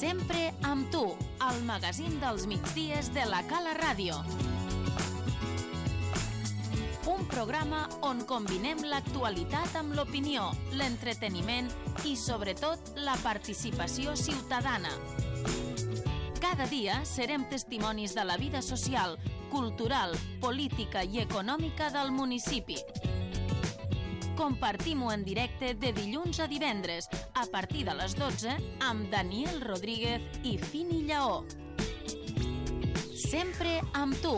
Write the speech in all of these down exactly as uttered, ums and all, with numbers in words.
Sempre amb tu, el magazín dels migdies de la Cala Ràdio. Un programa on combinem l'actualitat amb l'opinió, l'entreteniment i, sobretot, la participació ciutadana. Cada dia serem testimonis de la vida social, cultural, política i econòmica del municipi. Compartim-ho en directe de dilluns a divendres, a partir de les dotze, amb Daniel Rodríguez i Fini Lleó. Sempre amb tu.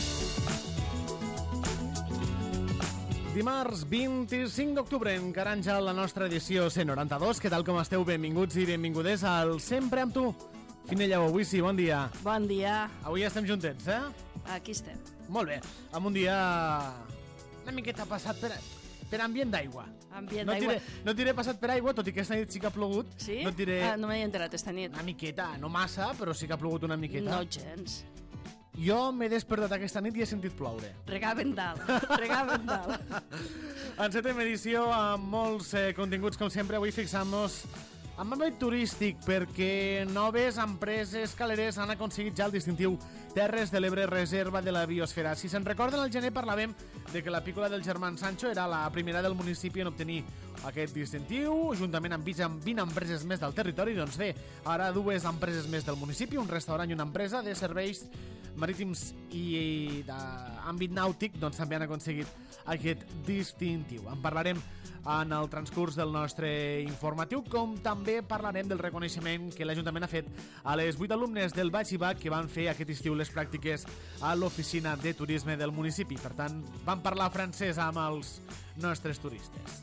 Dimarts vint-i-cinc d'octubre, encarant ja la nostra edició C noranta-dos. Què tal com esteu? Benvinguts i benvingudes al Sempre amb tu. Fini Lleó, avui sí, bon dia. Bon dia. Avui estem juntets, eh? Aquí estem. Molt bé, amb un dia una miqueta passat per... per ambient d'aigua. Ambient no d'aigua. Diré, no diré passat per aigua, tot i que esta nit sí que ha plogut. Sí? No diré... Ah, no m'he enterat esta nit. Una miqueta, no massa, però sí que ha plogut una miqueta. No gens. Jo m'he despertat aquesta nit i he sentit ploure. Regaven dalt, regaven dalt. En setena edició, amb molts eh, continguts, com sempre, avui fixant-nos en l'àmbit turístic, perquè noves empreses caleres han aconseguit ja el distintiu Terres de l'Ebre Reserva de la Biosfera. Si se'n recorden, al gener parlàvem de que la pícola del germà Sancho era la primera del municipi en obtenir aquest distintiu, juntament amb vint empreses més del territori. Doncs bé, ara dues empreses més del municipi, un restaurant i una empresa de serveis marítims i d'àmbit nàutic, doncs també han aconseguit aquest distintiu. En parlarem en el transcurs del nostre informatiu, com també parlarem del reconeixement que l'Ajuntament ha fet a les vuit alumnes del batxillerat que van fer aquest estiu les pràctiques a l'oficina de turisme del municipi. Per tant, van parlar francès amb els nostres turistes.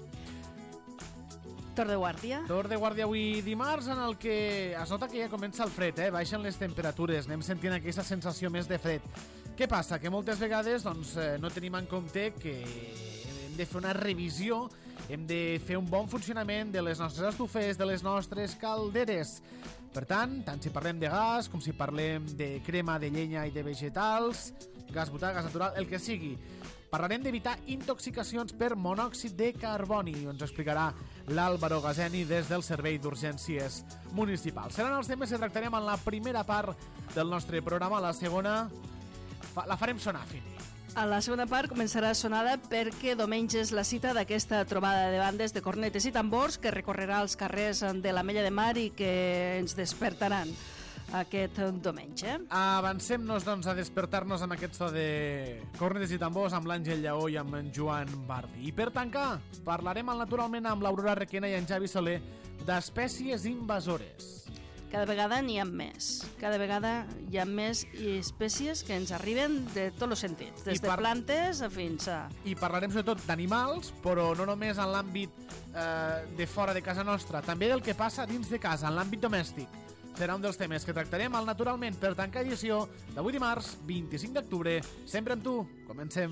Tor de guàrdia. Tor de guàrdia avui dimarts, en el que es nota que ja comença el fred, eh? Baixen les temperatures, anem sentint aquesta sensació més de fred. Què passa? Que moltes vegades doncs, eh, no tenim en compte que hem de fer una revisió, hem de fer un bon funcionament de les nostres estufes, de les nostres calderes. Per tant, tant si parlem de gas, com si parlem de crema de llenya i de vegetals, gas butà, gas natural, el que sigui. Parlarem d'evitar intoxicacions per monòxid de carboni. Ens explicarà l'Àlvaro Gazeni des del Servei d'Urgències Municipal. Seran els temes que tractarem en la primera part del nostre programa. La segona la farem sonar, Fini. A la segona part començarà sonada perquè diumenge és la cita d'aquesta trobada de bandes de cornetes i tambors que recorrerà els carrers de l'Ametlla de Mar i que ens despertaran aquest diumenge. Avancem-nos, doncs, a despertar-nos amb aquest so de cornetes i tambors amb l'Àngel Lleó i amb en Joan Bardi. I per tancar, parlarem naturalment amb l'Aurora Requena i en Javi Soler d'espècies invasores. Cada vegada n'hi ha més. Cada vegada hi ha més espècies que ens arriben de tots els sentits, des par... de plantes fins a... I parlarem sobretot d'animals, però no només en l'àmbit eh, de fora de casa nostra, també del que passa dins de casa, en l'àmbit domèstic. Serà un dels temes que tractarem al Naturalment per tancar edició d'avui dimarts, vint-i-cinc d'octubre. Sempre amb tu. Comencem.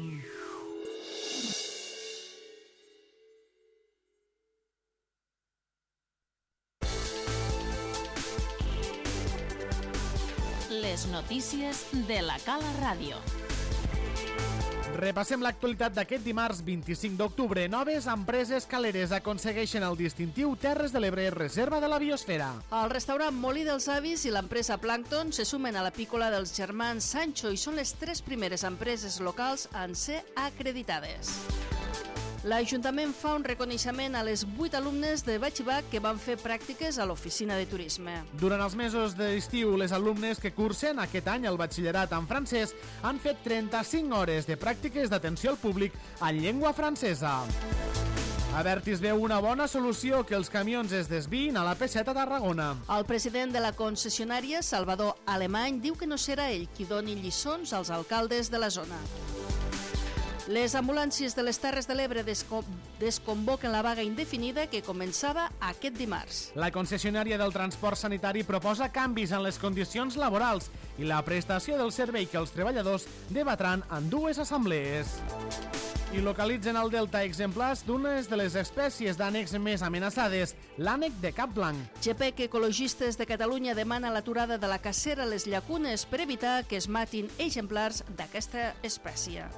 Les notícies de la Cala Ràdio. Repassem l'actualitat d'aquest dimarts vint-i-cinc d'octubre. Noves empreses caleres aconsegueixen el distintiu Terres de l'Ebre Reserva de la Biosfera. El restaurant Molí dels Avis i l'empresa Plankton se sumen a la pícola dels germans Sancho i són les tres primeres empreses locals en ser acreditades. L'Ajuntament fa un reconeixement a les vuit alumnes de batxillerat que van fer pràctiques a l'oficina de turisme. Durant els mesos d'estiu, les alumnes que cursen aquest any el batxillerat en francès han fet trenta-cinc hores de pràctiques d'atenció al públic en llengua francesa. Avertis veu una bona solució que els camions es desviïn a la P set a Tarragona. El president de la concessionària, Salvador Alemany, diu que no serà ell qui doni lliçons als alcaldes de la zona. Les ambulàncies de les Terres de l'Ebre desco- desconvoquen la vaga indefinida que començava aquest dimarts. La concessionària del transport sanitari proposa canvis en les condicions laborals i la prestació del servei que els treballadors debatran en dues assemblees. I localitzen al Delta exemplars d'unes de les espècies d'ànecs més amenaçades, l'ànec de cap blanc. G P E C Ecologistes de Catalunya demana l'aturada de la cacera a les llacunes per evitar que es matin exemplars d'aquesta espècie.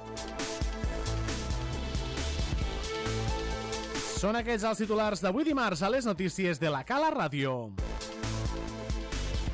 Són aquests els titulars d'avui dimarts a les notícies de la Cala Ràdio.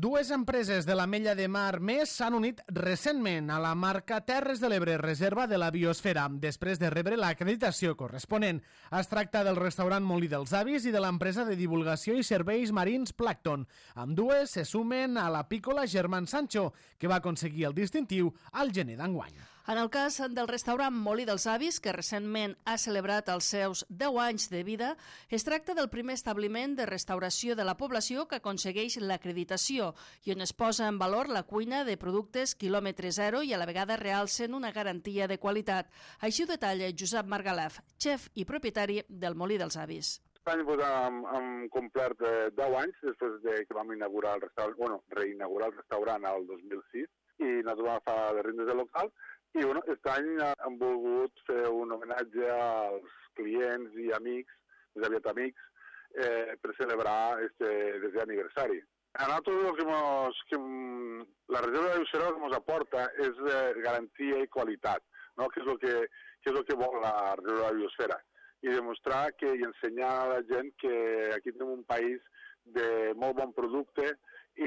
Dues empreses de l'Ametlla de Mar més s'han unit recentment a la marca Terres de l'Ebre Reserva de la Biosfera, després de rebre l'acreditació corresponent. Es tracta del restaurant Molí dels Avis i de l'empresa de divulgació i serveis marins Plankton. Ambdues se sumen a la pícola Germán Sancho, que va aconseguir el distintiu al gener d'enguany. En el cas del restaurant Molí dels Avis, que recentment ha celebrat els seus deu anys de vida, es tracta del primer establiment de restauració de la població que aconsegueix l'acreditació i on es posa en valor la cuina de productes quilòmetre zero i a la vegada realcen una garantia de qualitat. Així ho detalla Josep Margalef, xef i propietari del Molí dels Avis. Aquest any pues, hem, hem complert eh, deu anys després de que vam inaugurar el restaurant, bueno, reinaugurar el restaurant al dos mil sis i nosaltres vam fer de rindes de local. I bueno, aquest any hem volgut fer un homenatge als clients i amics, més aviat amics, eh, per celebrar este desè aniversari. A nosaltres el que, mos, que la reserva de biosfera que ens aporta és eh, garantia i qualitat, no? que, és el que, que és el que vol la reserva de biosfera. I demostrar que, i ensenyar a la gent que aquí tenim un país de molt bon producte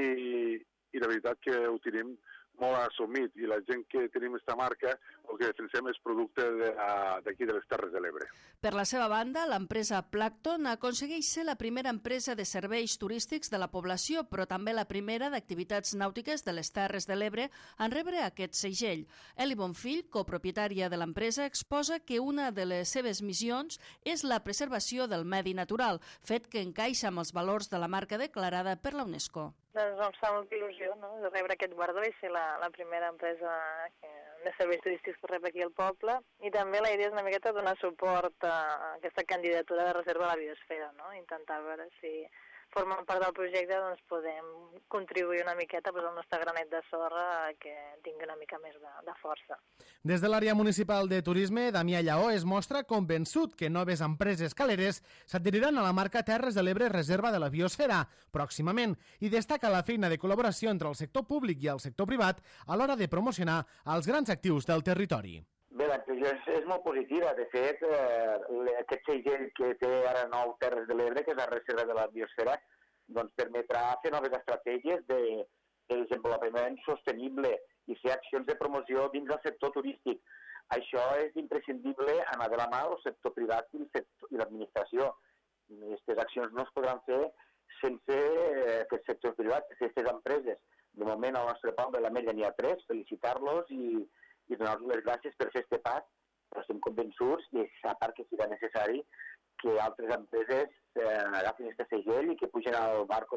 i, i la veritat que ho tenim molt assumit, i la gent que tenim aquesta marca el que defensem és producte d'aquí de, de les Terres de l'Ebre. Per la seva banda, l'empresa Plankton aconsegueix ser la primera empresa de serveis turístics de la població, però també la primera d'activitats nàutiques de les Terres de l'Ebre en rebre aquest segell. Eli Bonfill, copropietària de l'empresa, exposa que una de les seves missions és la preservació del medi natural, fet que encaixa amb els valors de la marca declarada per la UNESCO. Doncs em fa molta il·lusió, no?, de rebre aquest guardó i ser la, la primera empresa que, de serveis turístics que rep aquí al poble. I també la idea és una miqueta donar suport a aquesta candidatura de reserva a la biosfera, no?, intentar veure si formen part del projecte, doncs podem contribuir una miqueta pues, al nostre granet de sorra que tingui una mica més de, de força. Des de l'àrea municipal de turisme, Damià Lleó es mostra convençut que noves empreses caleres s'adheriran a la marca Terres de l'Ebre Reserva de la Biosfera pròximament i destaca la feina de col·laboració entre el sector públic i el sector privat a l'hora de promocionar els grans actius del territori. Bé, l'actuació és, és molt positiva. De fet, eh, aquest segell que té ara nou Terres de l'Ebre, que és la reserva de la biosfera, doncs permetrà fer noves estratègies de, de desenvolupament sostenible i fer accions de promoció dins del sector turístic. Això és imprescindible anar de la mà del sector privat i l'administració. Aquestes accions no es podran fer sense aquest sector privat, sense aquestes empreses. De moment, al nostre poble, a l'Ametlla n'hi ha tres, felicitar-los i i donar-los les gràcies per fer aquest pas, però estem convençuts, i a part que serà necessari, que altres empreses eh, agafin aquest segell i que pugen al barco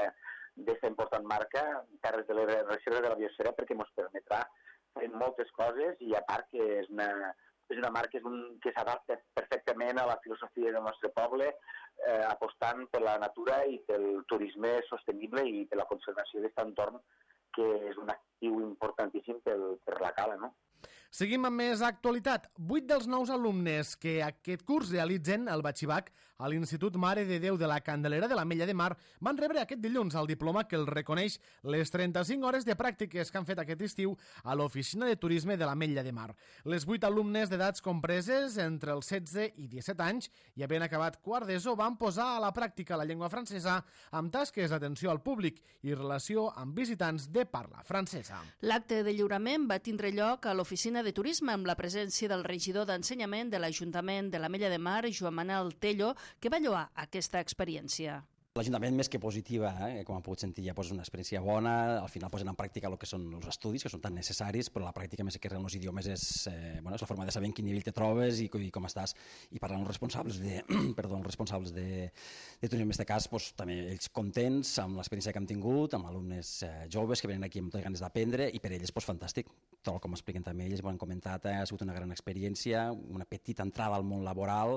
d'esta important marca, Terres de l'Ebre Reserva de la Biosfera, perquè ens permetrà fer moltes coses i a part que és una, és una marca és un, que s'adapta perfectament a la filosofia del nostre poble, eh, apostant per la natura i pel turisme sostenible i per la conservació d'aquest entorn que és un actiu importantíssim per, per la cala, no? Seguim amb més actualitat. Vuit dels nous alumnes que aquest curs realitzen el batxibac a l'Institut Mare de Déu de la Candelera de l'Ametlla de Mar van rebre aquest dilluns el diploma que els reconeix les trenta-cinc hores de pràctiques que han fet aquest estiu a l'Oficina de Turisme de l'Ametlla de Mar. Les vuit alumnes d'edats compreses entre els setze i disset anys i havent acabat quart d'ESO van posar a la pràctica la llengua francesa amb tasques d'atenció al públic i relació amb visitants de parla francesa. L'acte de lliurament va tindre lloc a l'Oficina de Turisme amb la presència del regidor d'Ensenyament de l'Ajuntament de l'Ametlla de Mar, Joan Manel Tello, que va lloar aquesta experiència. L'Ajuntament més que positiva, eh? com han pogut sentir, ja posa una experiència bona, al final posen en pràctica el que són els estudis, que són tan necessaris, però la pràctica més que res en els idiomes és, eh, bueno, és la forma de saber en quin nivell te trobes i, i com estàs. I parlant amb els responsables de, perdó, els responsables de, de turisme, en aquest cas, doncs, també ells contents amb l'experiència que hem tingut, amb alumnes eh, joves que venen aquí amb totes ganes d'aprendre, i per ells, doncs, fantàstic. Tot com expliquen també ells, ho han comentat, eh, ha sigut una gran experiència, una petita entrada al món laboral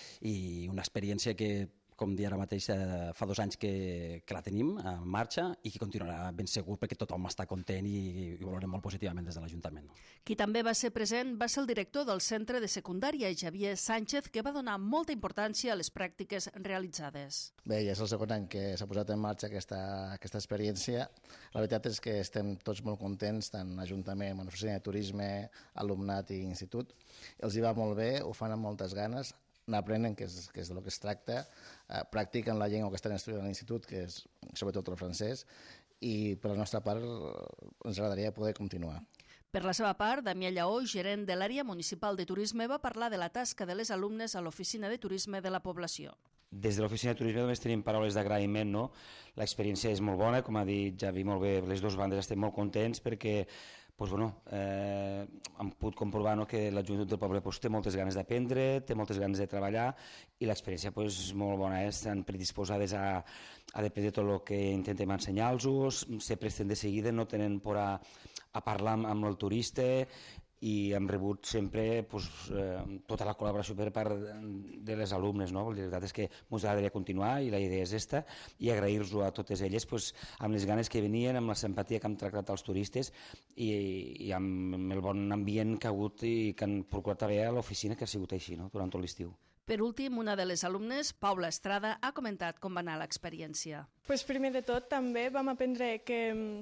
i una experiència que, com dir ara mateix, eh, fa dos anys que, que la tenim en marxa i que continuarà ben segur perquè tothom està content i, i ho valorem molt positivament des de l'Ajuntament. Qui també va ser present va ser el director del centre de secundària, Javier Sánchez, que va donar molta importància a les pràctiques realitzades. Bé, ja és el segon any que s'ha posat en marxa aquesta, aquesta experiència. La veritat és que estem tots molt contents, tant Ajuntament, Oficina de Turisme, alumnat i institut. Els hi va molt bé, ho fan amb moltes ganes, n'aprenen, que és, que és del que es tracta, eh, practiquen la llengua que estan estudiant a l'institut, que és sobretot el francès, i per la nostra part ens agradaria poder continuar. Per la seva part, Damià Lleó, gerent de l'àrea municipal de turisme, va parlar de la tasca de les alumnes a l'oficina de turisme de la població. Des de l'oficina de turisme només tenim paraules d'agraïment, no? L'experiència és molt bona, com ha dit Javi molt bé, les dues bandes estem molt contents perquè pues, bueno, eh, hem pogut comprovar, no, que la joventut del poble pues, té moltes ganes d'aprendre, té moltes ganes de treballar i l'experiència pues, molt bona, eh? Estan predisposades a, a dependre de tot el que intentem ensenyar-los, se presten de seguida, no tenen por a, a parlar amb, amb el turista i hem rebut sempre pues, eh, tota la col·laboració per part de les alumnes. No? La veritat és que ens agradaria continuar i la idea és esta i agrair-los a totes elles pues, amb les ganes que venien, amb la simpatia que han tractat als turistes i, i amb el bon ambient que ha hagut i que han procurat també a l'oficina, que ha sigut així no? Durant tot l'estiu. Per últim, una de les alumnes, Paula Estrada, ha comentat com va anar l'experiència. Pues primer de tot, també vam aprendre que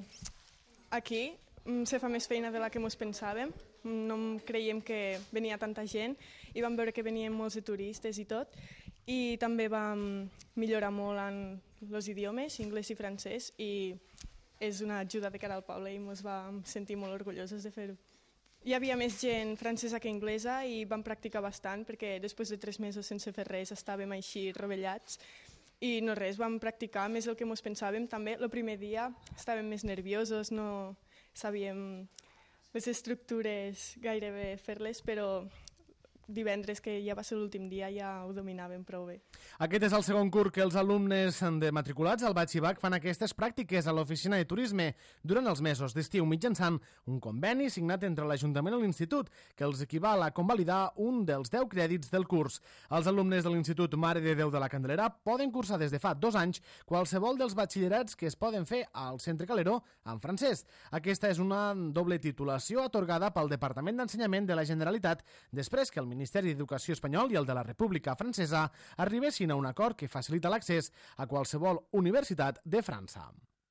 aquí se fa més feina de la que ens pensàvem. No creiem que venia tanta gent i vam veure que venien molts de turistes i tot. I també vam millorar molt en els idiomes, anglès i francès, i és una ajuda de cara al poble i ens vam sentir molt orgullosos de fer-ho. Hi havia més gent francesa que anglesa i vam practicar bastant perquè després de tres mesos sense fer res estàvem així rovellats. I no res, vam practicar més del que ens pensàvem. També el primer dia estàvem més nerviosos, no sabíem les estructures gairebé fer-les, però divendres, que ja va ser l'últim dia, ja ho dominàvem prou bé. Aquest és el segon curs que els alumnes de matriculats al Batxibac fan aquestes pràctiques a l'oficina de turisme durant els mesos d'estiu mitjançant un conveni signat entre l'Ajuntament i l'Institut que els equival a convalidar un dels deu crèdits del curs. Els alumnes de l'Institut Mare de Déu de la Candelera poden cursar des de fa dos anys qualsevol dels batxillerats que es poden fer al Centre Caleró en francès. Aquesta és una doble titulació atorgada pel Departament d'Ensenyament de la Generalitat després que el Ministeri d'Educació espanyol i el de la República Francesa arribessin a un acord que facilita l'accés a qualsevol universitat de França.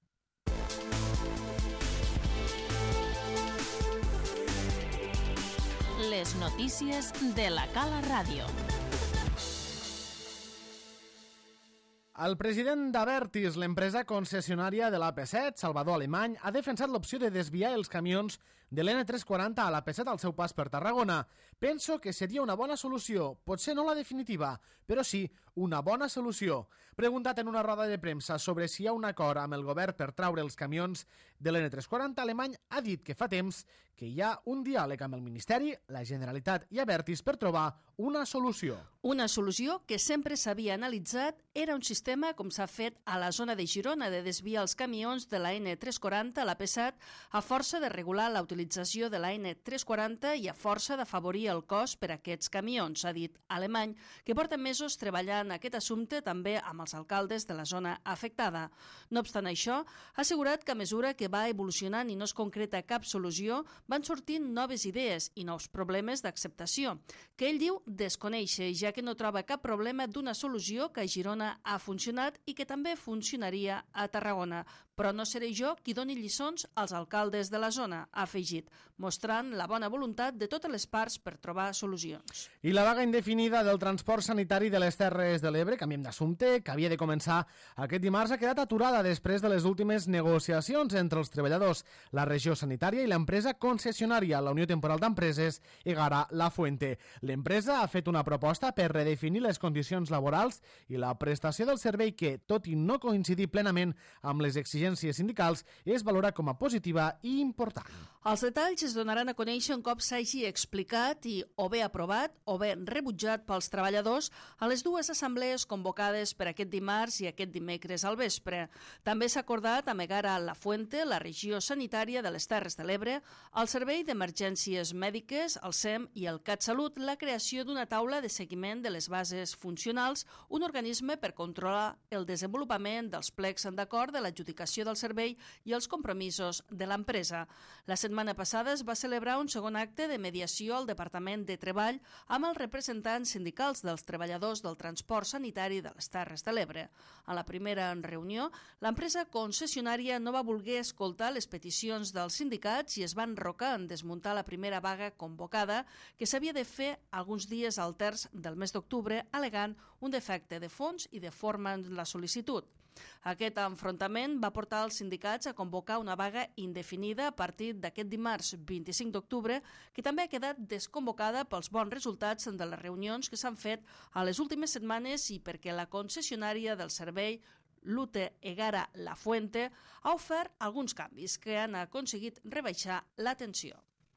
Les notícies de la Cala Ràdio. El president d'Abertis, l'empresa concessionària de l'A P set, Salvador Alemany, ha defensat l'opció de desviar els camions de l'N tres quaranta a l'A P set al seu pas per Tarragona. Penso que seria una bona solució, potser no la definitiva, però sí una bona solució. Preguntat en una roda de premsa sobre si hi ha un acord amb el govern per traure els camions de l'N tres quaranta, Alemany ha dit que fa temps que hi ha un diàleg amb el Ministeri, la Generalitat i Abertis per trobar una solució. Una solució que sempre s'havia analitzat era un sistema, com s'ha fet a la zona de Girona, de desviar els camions de la N tres quaranta a l'A P set a força de regular la utilització de la N tres quaranta i a força d'afavorir el cost per a aquests camions, ha dit Alemany, que porta mesos treballant aquest assumpte també amb els alcaldes de la zona afectada. No obstant això, ha assegurat que a mesura que va evolucionant i no es concreta cap solució, van sortint noves idees i nous problemes d'acceptació, que ell diu desconèixer, ja que no troba cap problema d'una solució que a Girona ha funcionat i que també funcionaria a Tarragona. Però no seré jo qui doni lliçons als alcaldes de la zona, ha afegit, mostrant la bona voluntat de totes les parts per trobar solucions. I la vaga indefinida del transport sanitari de les Terres de l'Ebre, canviem d'assumpte, que havia de començar aquest dimarts, ha quedat aturada després de les últimes negociacions entre els treballadors, la regió sanitària i l'empresa concessionària, la Unió Temporal d'Empreses Egara La Fuente. L'empresa ha fet una proposta per redefinir les condicions laborals i la prestació del servei que, tot i no coincidir plenament amb les exigències sindicals, es valora com a positiva i important. Els detalls es donaran a conèixer un cop s'hagi explicat i o bé aprovat o bé rebutjat pels treballadors a les dues assemblees convocades per aquest dimarts i aquest dimecres al vespre. També s'ha acordat amb Egara La Fuente, la regió sanitària de les Terres de l'Ebre, el Servei d'Emergències Mèdiques, el S E M i el CatSalut, la creació d'una taula de seguiment de les bases funcionals, un organisme per controlar el desenvolupament dels plecs d'acord de l'adjudicació del servei i els compromisos de l'empresa. La setmana passada es va celebrar un segon acte de mediació al Departament de Treball amb els representants sindicals dels treballadors del transport sanitari de les Terres de l'Ebre. A la primera reunió, l'empresa concessionària no va voler escoltar les peticions dels sindicats i es va enrocar en desmuntar la primera vaga convocada que s'havia de fer alguns dies al terç del mes d'octubre, alegant un defecte de fons i de forma en la sol·licitud. Aquest enfrontament va portar els sindicats a convocar una vaga indefinida a partir d'aquest dimarts vint-i-cinc d'octubre, que també ha quedat desconvocada pels bons resultats de les reunions que s'han fet a les últimes setmanes i perquè la concessionària del servei, Lute Egara La Fuente, ha ofert alguns canvis que han aconseguit rebaixar la tensió.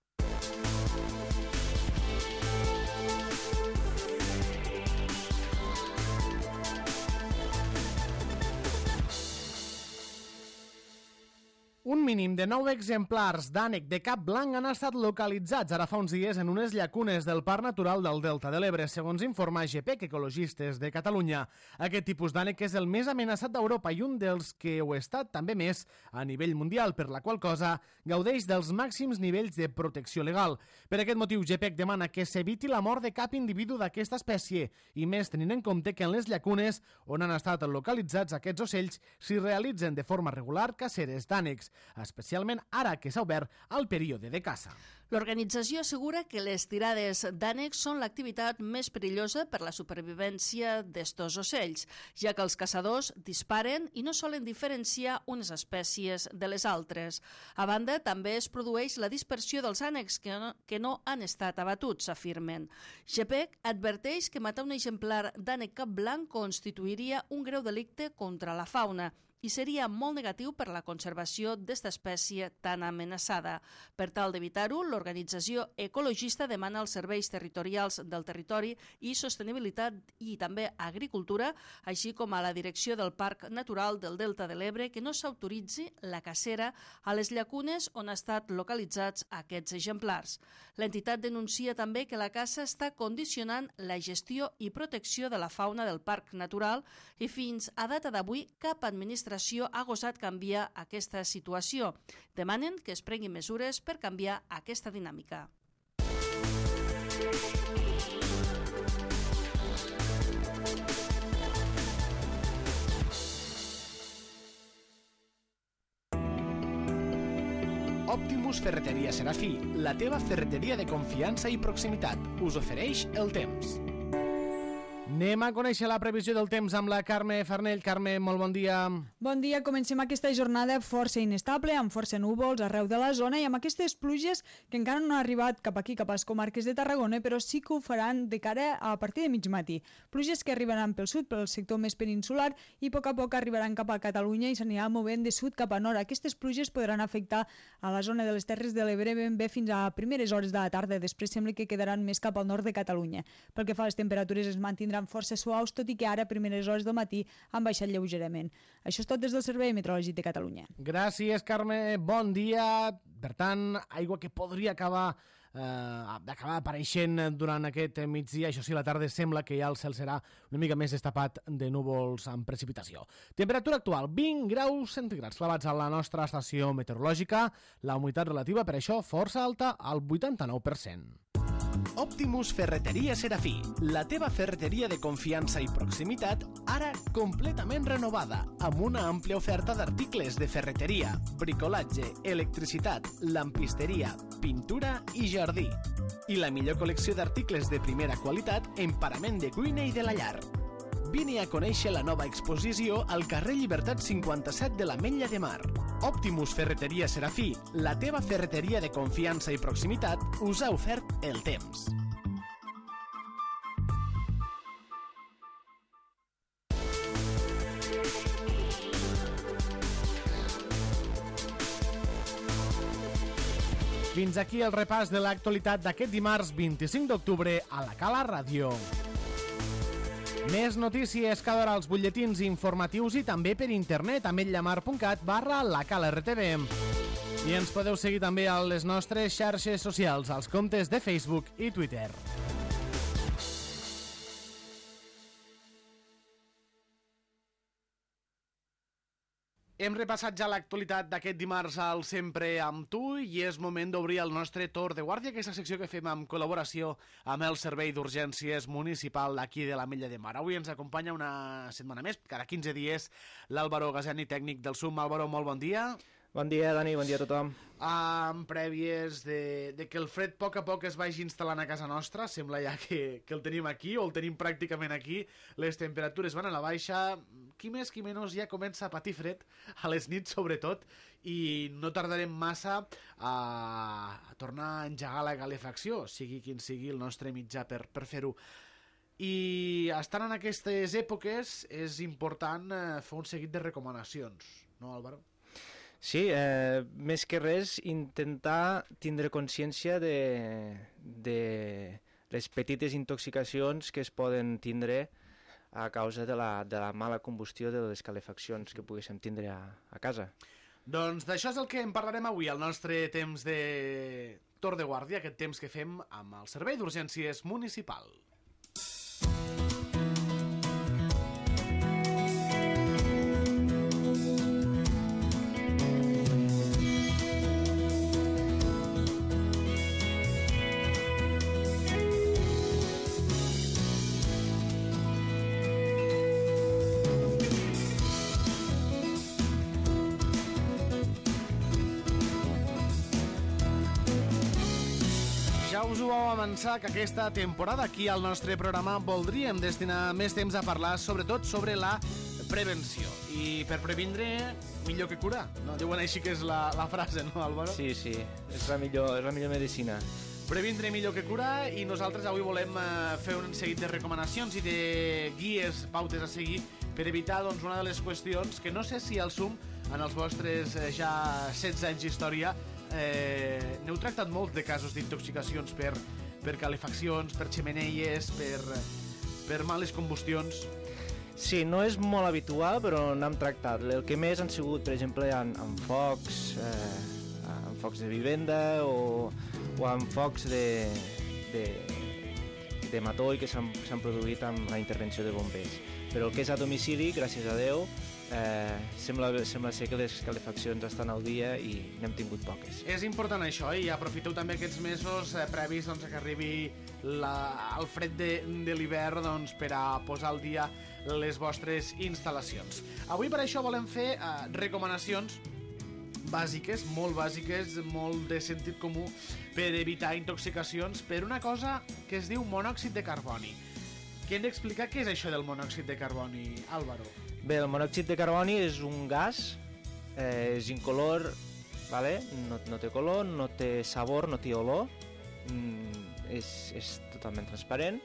Un mínim de nou exemplars d'ànec de cap blanc han estat localitzats ara fa uns dies en unes llacunes del Parc Natural del Delta de l'Ebre, segons informa G P E C Ecologistes de Catalunya. Aquest tipus d'ànec és el més amenaçat d'Europa i un dels que ho ha estat també més a nivell mundial, per la qual cosa gaudeix dels màxims nivells de protecció legal. Per aquest motiu, G P E C demana que s'eviti la mort de cap individu d'aquesta espècie i més tenint en compte que en les llacunes on han estat localitzats aquests ocells s'hi realitzen de forma regular caceres d'ànecs, especialment ara que s'ha obert el període de caça. L'organització assegura que les tirades d'ànecs són l'activitat més perillosa per la supervivència d'estos ocells, ja que els caçadors disparen i no solen diferenciar unes espècies de les altres. A banda, també es produeix la dispersió dels ànecs que no, que no han estat abatuts, afirmen. G P E C adverteix que matar un exemplar d'ànec cap blanc constituiria un greu delicte contra la fauna i seria molt negatiu per la conservació d'esta espècie tan amenaçada. Per tal d'evitar-ho, l'organització ecologista demana als serveis territorials del territori i sostenibilitat i també agricultura, així com a la direcció del Parc Natural del Delta de l'Ebre, que no s'autoritzi la cacera a les llacunes on han estat localitzats aquests exemplars. L'entitat denuncia també que la caça està condicionant la gestió i protecció de la fauna del Parc Natural i fins a data d'avui cap administració ha gosat canviar aquesta situació. Demanen que es prenguin mesures per canviar aquesta dinàmica. Optimus Ferreteria Serafí, la teva ferreteria de confiança i proximitat, us ofereix el temps. Anem a conèixer la previsió del temps amb la Carme Farnell. Carme, molt bon dia. Bon dia, comencem aquesta jornada força inestable, amb força núvols arreu de la zona i amb aquestes pluges que encara no han arribat cap aquí, cap a les comarques de Tarragona, però sí que ho faran de cara a partir de mig matí. Pluges que arribaran pel sud, pel sector més peninsular, i a poc a poc arribaran cap a Catalunya i s'anirà movent de sud cap a nord. Aquestes pluges podran afectar a la zona de les Terres de l'Ebre ben bé fins a primeres hores de la tarda. Després sembla que quedaran més cap al nord de Catalunya. Pel que fa a les temperatures, es mantindran força suaus, tot i que ara, a primeres hores del matí, han baixat lleugerament. Això és tot des del Servei Meteorològic de Catalunya. Gràcies, Carme. Bon dia. Per tant, aigua que podria acabar eh, d'acabar apareixent durant aquest migdia. Això sí, la tarda sembla que ja el cel serà una mica més destapat de núvols amb precipitació. Temperatura actual, vint graus centígrads clavats a la nostra estació meteorològica. La humitat relativa, per això, força alta, al vuitanta-nou per cent. Optimus Ferreteria Serafí, la teva ferreteria de confiança i proximitat, ara completament renovada, amb una àmplia oferta d'articles de ferreteria, bricolatge, electricitat, lampisteria, pintura i jardí. I la millor col·lecció d'articles de primera qualitat en parament de cuina i de la llar. Vine a conèixer la nova exposició al carrer Llibertat cinquanta-set de l'Ametlla de Mar. Optimus Ferreteria Serafí, la teva ferreteria de confiança i proximitat, us ha ofert el temps. Fins aquí el repàs de l'actualitat d'aquest dimarts vint-i-cinc d'octubre a la Cala Ràdio. Més notícies cada hora als butlletins informatius i també per internet a ametlla-mar punt cat barra la Cala R T V. I ens podeu seguir també a les nostres xarxes socials, als comptes de Facebook i Twitter. Hem repassat ja l'actualitat d'aquest dimarts al Sempre amb tu i és moment d'obrir el nostre torn de guàrdia, aquesta secció que fem en col·laboració amb el Servei d'Urgències Municipal aquí de l'Ametlla de Mar. Avui ens acompanya una setmana més, cada quinze dies, l'Àlvaro Gasani, tècnic del S U M. Àlvaro, molt bon dia. Bon dia, Dani, bon dia a tothom. Amb prèvies de, de que el fred a poc a poc es vagi instal·lant a casa nostra, sembla ja que, que el tenim aquí, o el tenim pràcticament aquí, les temperatures van a la baixa, qui més qui menys ja comença a patir fred, a les nits sobretot, i no tardarem massa a, a tornar a engegar la calefacció, sigui quin sigui el nostre mitjà per, per fer-ho. I estant en aquestes èpoques és important eh, fer un seguit de recomanacions, no, Álvaro? Sí, eh, més que res intentar tindre consciència de, de les petites intoxicacions que es poden tindre a causa de la, de la mala combustió de les calefaccions que poguéssim tindre a, a casa. Doncs d'això és el que en parlarem avui, al nostre temps de torn de guàrdia, aquest temps que fem amb el Servei d'Urgències Municipal. Ja us ho vau avançar que aquesta temporada aquí al nostre programa voldríem destinar més temps a parlar sobretot sobre la prevenció. I per previndre, millor que curar. No? Diuen així que és la, la frase, no, Álvaro? Sí, sí, és la millor, és la millor medicina. Previndre millor que curar, i nosaltres avui volem eh, fer un seguit de recomanacions i de guies, pautes a seguir per evitar doncs, una de les qüestions que no sé si al sum en els vostres eh, ja setze anys d'història eh, n'heu tractat molt de casos d'intoxicacions per, per calefaccions, per xemeneies, per, per males combustions. Sí, no és molt habitual, però n'hem tractat. El que més han sigut, per exemple, en, en focs, eh, en focs de vivenda o, o en focs de, de, de matoll que s'han produït amb la intervenció de bombers. Però el que és a domicili, gràcies a Déu, eh, sembla, sembla ser que les calefaccions estan al dia i n'hem tingut poques. És important això, i aprofiteu també aquests mesos eh, previs doncs, que arribi la, el fred de, de l'hivern doncs, per a posar al dia les vostres instal·lacions. Avui per això volem fer eh, recomanacions bàsiques, molt bàsiques, molt de sentit comú per evitar intoxicacions per una cosa que es diu monòxid de carboni. Què hem d'explicar què és això del monòxid de carboni, Álvaro? Bé, el monòxid de carboni és un gas, eh, és incolor, vale? no, no té color, no té sabor, no té olor, mm, és, és totalment transparent,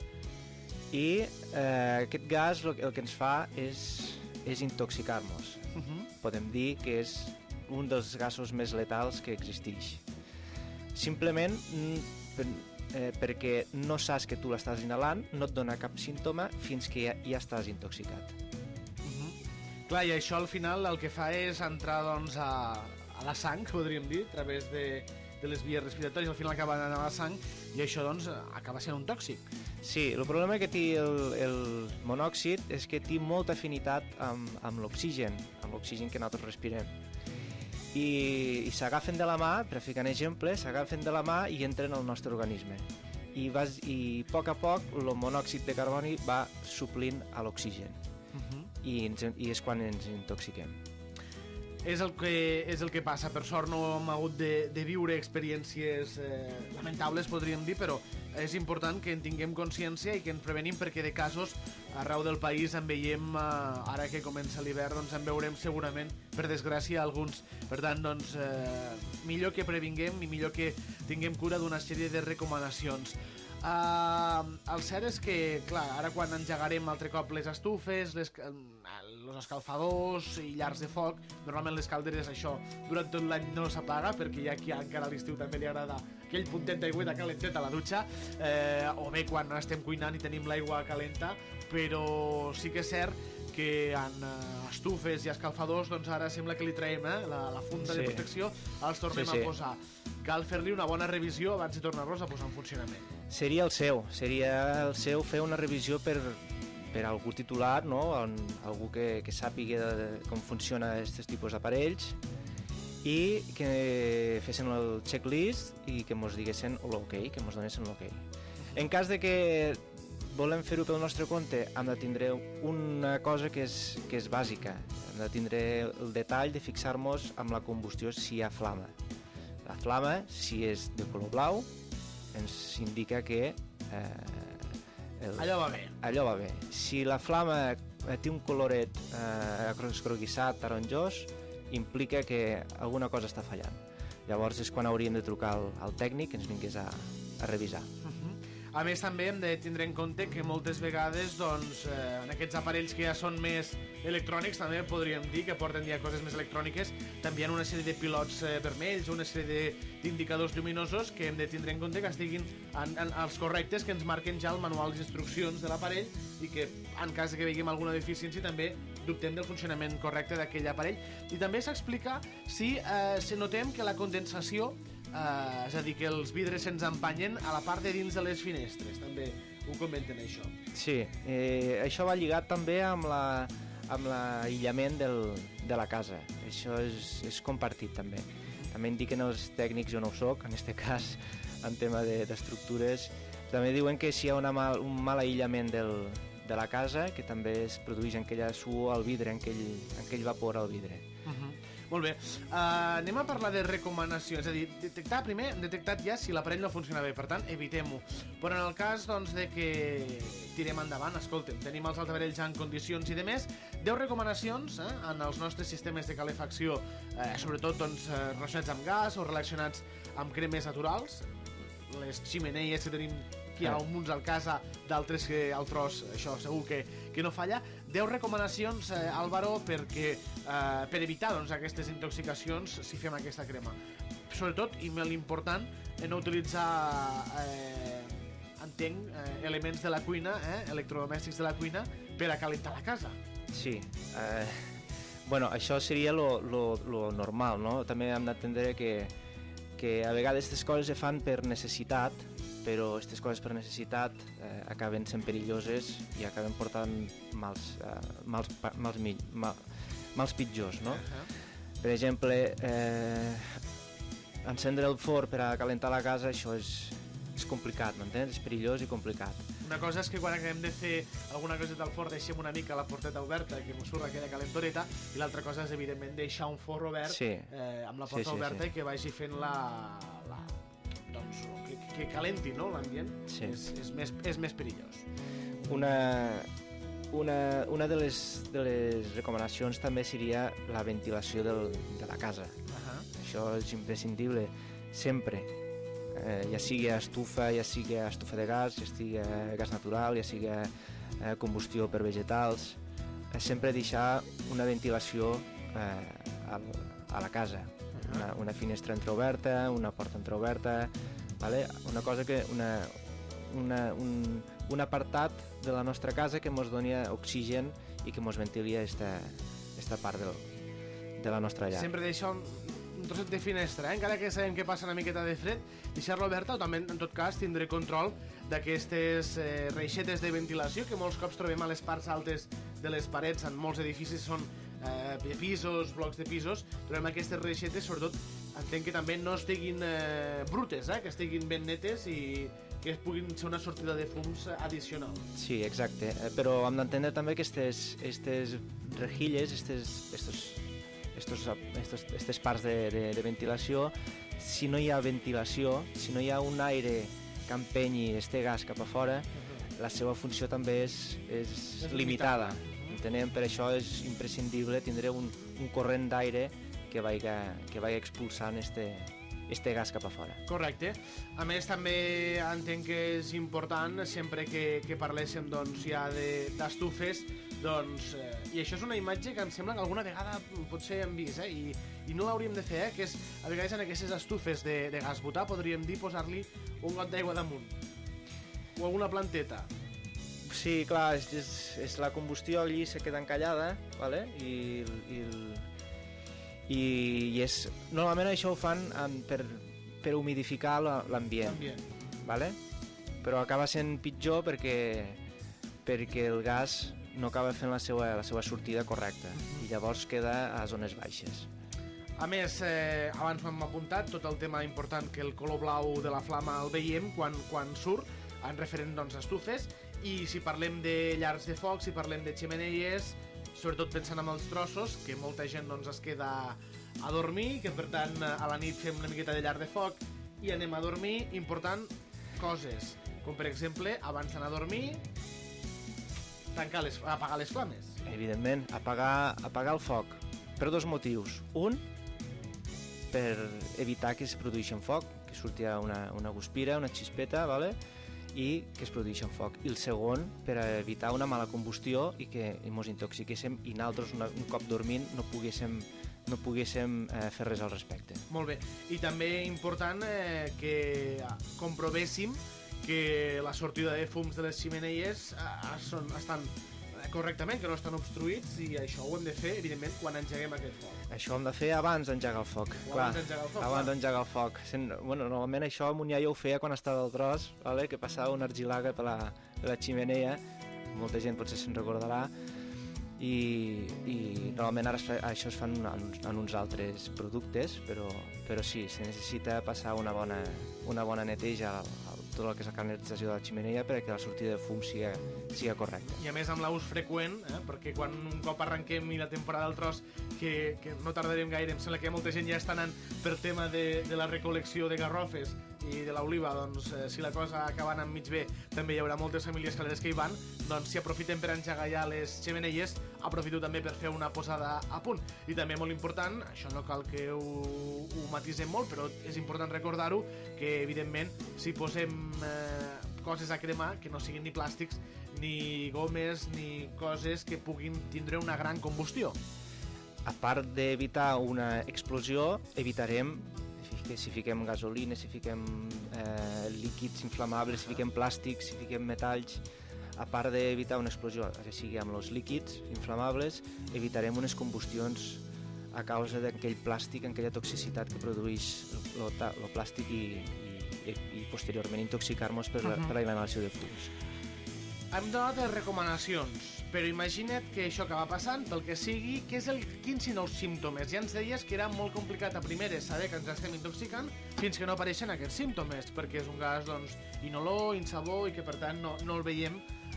i eh, aquest gas el, el que ens fa és, és intoxicar-nos. Uh-huh. Podem dir que és un dels gasos més letals que existeix. Simplement per, eh, perquè no saps que tu l'estàs inhalant, no et dona cap símptoma fins que ja, ja estàs intoxicat. Uh-huh. Clar, i això al final el que fa és entrar doncs, a, a la sang, podríem dir, a través de, de les vies respiratòries, al final acaba anant a la sang, i això doncs, acaba sent un tòxic. Sí, el problema que té el, el monòxid és que té molta afinitat amb, amb l'oxigen, amb l'oxigen que nosaltres respirem. I, i s'agafen de la mà, per ficar un exemple, s'agafen de la mà i entren al nostre organisme. I, vas, i a poc a poc el monòxid de carboni va suplint a l'oxigen. Uh-huh. I, ens, i és quan ens intoxiquem. És el que, és el que passa. Per sort no hem hagut de, de viure experiències eh, lamentables, podríem dir, però és important que en tinguem consciència i que ens prevenim, perquè de casos arreu del país en veiem, eh, ara que comença l'hivern, doncs en veurem segurament, per desgràcia, alguns. Per tant, doncs, eh, millor que previnguem i millor que tinguem cura d'una sèrie de recomanacions. Uh, el cert és que, clar, ara quan engegarem altre cop les estufes, les, els escalfadors i llars de foc, normalment les calderes, això, durant tot l'any no s'apaga, perquè hi ha qui encara a l'estiu també li agrada aquell puntet d'aigüeta calenteta a la dutxa, eh, o bé quan estem cuinant i tenim l'aigua calenta, però sí que és cert que en uh, estufes i escalfadors doncs ara sembla que li traiem eh, la, la funda sí. de protecció, els tornem sí, sí. a posar. Cal fer-li una bona revisió abans de tornar-los a posar en funcionament. Seria el seu, seria el seu fer una revisió per, per algú titular, no? Algú que, que sàpiga com funciona aquests tipus d'aparells i que fessin el checklist i que mos diguessin l'ok, que mos donessin l'ok. En cas de que volem fer-ho pel nostre compte, hem de tindre una cosa que és, que és bàsica. Hem de tindre el detall de fixar-nos amb la combustió si hi ha flama. La flama, si és de color blau, ens indica que eh, el, allò va bé. Allò va bé. Si la flama té un coloret eh, esgroguissat, taronjós, implica que alguna cosa està fallant. Llavors és quan hauríem de trucar al, al tècnic que ens vingués a, a revisar. A més, també hem de tindre en compte que moltes vegades, doncs, eh, en aquests aparells que ja són més electrònics, també podríem dir que porten ja coses més electròniques, també hi ha una sèrie de pilots eh, vermells, una sèrie d'indicadors lluminosos que hem de tindre en compte que estiguin en, en, els correctes, que ens marquen ja el manual d'instruccions de l'aparell i que, en cas que veiem alguna deficiència, també dubtem del funcionament correcte d'aquell aparell. I també s'explica si, eh, si notem que la condensació Uh, és a dir, que els vidres se'ns empanyen a la part de dins de les finestres, també ho comenten això. Sí, eh, això va lligat també amb la, amb l'aïllament del, de la casa, això és, és compartit també. També indiquen els tècnics, jo no ho soc, en aquest cas, en tema d'estructures, de, també diuen que si hi ha una mal, un mal aïllament del, de la casa, que també es produeix en aquella suor al vidre, en aquell, en aquell vapor al vidre. Uh -huh. Molt bé, uh, anem a parlar de recomanacions, és a dir, detectar primer, hem detectat ja si l'aparell no funciona bé, per tant, evitem-ho. Però en el cas, doncs, de que tirem endavant, escolta'm, tenim els altavedells ja en condicions i de més, deu recomanacions eh, en els nostres sistemes de calefacció, eh, sobretot, doncs, eh, relacionats amb gas o relacionats amb cremes naturals, les ximeneies que tenim que hi ha uns al casa, d'altres que al tros, això segur que, que no falla. deu recomanacions, eh, Álvaro, perquè, eh, per evitar doncs, aquestes intoxicacions si fem aquesta crema. Sobretot, i molt important, no utilitzar, eh, entenc, eh, elements de la cuina, eh, electrodomèstics de la cuina, per a calentar la casa. Sí, eh, bueno, això seria lo, lo, lo normal, no? També hem d'entendre que, que a vegades aquestes coses se fan per necessitat, però aquestes coses per necessitat eh, acaben sent perilloses i acaben portant mals, eh, mals, mals, mal, mals pitjors, no? Uh-huh. Per exemple, eh, encendre el forn per a calentar la casa, això és, és complicat, m'entens? És perillós i complicat. Una cosa és que quan acabem de fer alguna cosa del forn deixem una mica la porteta oberta, que ens surt aquella calentoreta, i l'altra cosa és, evidentment, deixar un forn obert, sí. eh, amb la porta sí, sí, oberta sí. I que vagi fent la... la doncs, que, que calenti, no?, l'ambient, sí. és, és, més, és més perillós. Una, una, una de, les, de les recomanacions també seria la ventilació del, de la casa. Uh-huh. Això és imprescindible, sempre. Eh, ja sigui estufa, ja sigui estufa de gas, ja sigui gas natural, ja sigui eh, combustió per vegetals, eh, sempre deixar una ventilació eh, al, a la casa. Una, una finestra entreoberta, una porta entreoberta, vale? Una cosa que una, una, un, un apartat de la nostra casa que ens doni oxigen i que ens ventili aquesta part del, de la nostra llar. Sempre deixar un, un trosset de finestra, eh? Encara que sabem que passa una miqueta de fred, deixar-la oberta, o també, en tot cas, tindré control d'aquestes eh, reixetes de ventilació que molts cops trobem a les parts altes de les parets en molts edificis, són eh, pisos, blocs de pisos, trobem aquestes reixetes, sobretot entenc que també no estiguin eh, brutes, eh, que estiguin ben netes i que puguin ser una sortida de fums addicional. Sí, exacte, però hem d'entendre també que aquestes rejilles, estes, estos, estos, estos, estes parts de, de, de ventilació, si no hi ha ventilació, si no hi ha un aire que empenyi este gas cap a fora, uh-huh. la seva funció també és, és, és limitada. Uh-huh. Entenem? Per això és imprescindible tindre un, un corrent d'aire que vagi, que vagi expulsant este, este gas cap a fora. Correcte. A més, també entenc que és important, sempre que, que parléssim doncs, ja d'estufes, doncs, eh, i això és una imatge que em sembla que alguna vegada potser hem vist, eh, i, i no l'hauríem de fer, eh, que és, a vegades en aquestes estufes de, de gas butà podríem dir posar-li un got d'aigua damunt, o alguna planteta. Sí, clar, és, és, és la combustió allí se queda encallada, ¿vale? I, i, i, i és, normalment això ho fan en, per, per humidificar l'ambient, ¿vale? Però acaba sent pitjor perquè, perquè el gas no acaba fent la seva, la seva sortida correcta i llavors queda a zones baixes. A més, eh, abans m'hem apuntat tot el tema important que el color blau de la flama el veiem quan, quan surt, en referent doncs, a estufes, I si parlem de llars de foc, si parlem de xemeneies, sobretot pensant en els trossos, que molta gent doncs, es queda a dormir, que per tant a la nit fem una miqueta de llar de foc i anem a dormir. Important, coses, com per exemple, abans d'anar a dormir, tancar les, apagar les flames. Evidentment, apagar, apagar el foc, per dos motius. Un, per evitar que es produeixi foc, que surti una, una guspira, una xispeta, ¿vale? I que es produeixi foc. I el segon, per evitar una mala combustió i que ens intoxiquéssim i nosaltres, una, un cop dormint, no poguéssim, no poguéssim eh, fer res al respecte. Molt bé. I també important eh, que comprovéssim que la sortida de fums de les ximeneies eh, són, estan correctament, que no estan obstruïts, i això ho hem de fer, evidentment, quan engeguem aquest foc. Això ho hem de fer abans d'engegar el foc. O clar, abans d'engegar el foc, abans clar. d'engegar el foc. Sent, bueno, normalment això mon iaia ho feia quan estava al tros, vale? Que passava una argilaga per la, per la ximenea, molta gent potser se'n recordarà, i, i normalment ara es fa, això es fa en, en uns altres productes, però, però sí, se necessita passar una bona, una bona neteja al, al tot el que és la canalització de la ximenea perquè la sortida de fum siga, siga correcta. I a més amb l'ús freqüent, eh, perquè quan un cop arrenquem i la temporada del tros, que, que no tardarem gaire, em sembla que molta gent ja està anant per tema de, de la recol·lecció de garrofes i de l'oliva, doncs eh, si la cosa acaba anant mig bé, també hi haurà moltes famílies caleres que hi van, doncs si aprofitem per engegar ja les xemeneies, aprofito també per fer una posada a punt. I també molt important, això no cal que ho, ho matisem molt, però és important recordar-ho, que evidentment si posem eh, coses a cremar que no siguin ni plàstics, ni gomes, ni coses que puguin tindre una gran combustió. A part d'evitar una explosió, evitarem que si fiquem gasolina, si fiquem eh, líquids inflamables, si fiquem plàstics, si fiquem metalls, a part d'evitar una explosió, que sigui amb els líquids inflamables, evitarem unes combustions a causa d'aquell plàstic, aquella toxicitat que produeix el plàstic i, i, i posteriorment intoxicar-nos per, la, uh -huh. per la inhalació de fums. Hem donat les recomanacions, però imagina't que això acaba passant, pel que sigui, que és el, quins són els símptomes? Ja ens deies que era molt complicat a primeres saber que ens estem intoxicant fins que no apareixen aquests símptomes, perquè és un gas doncs, inolor, insabor i que per tant no, no el veiem.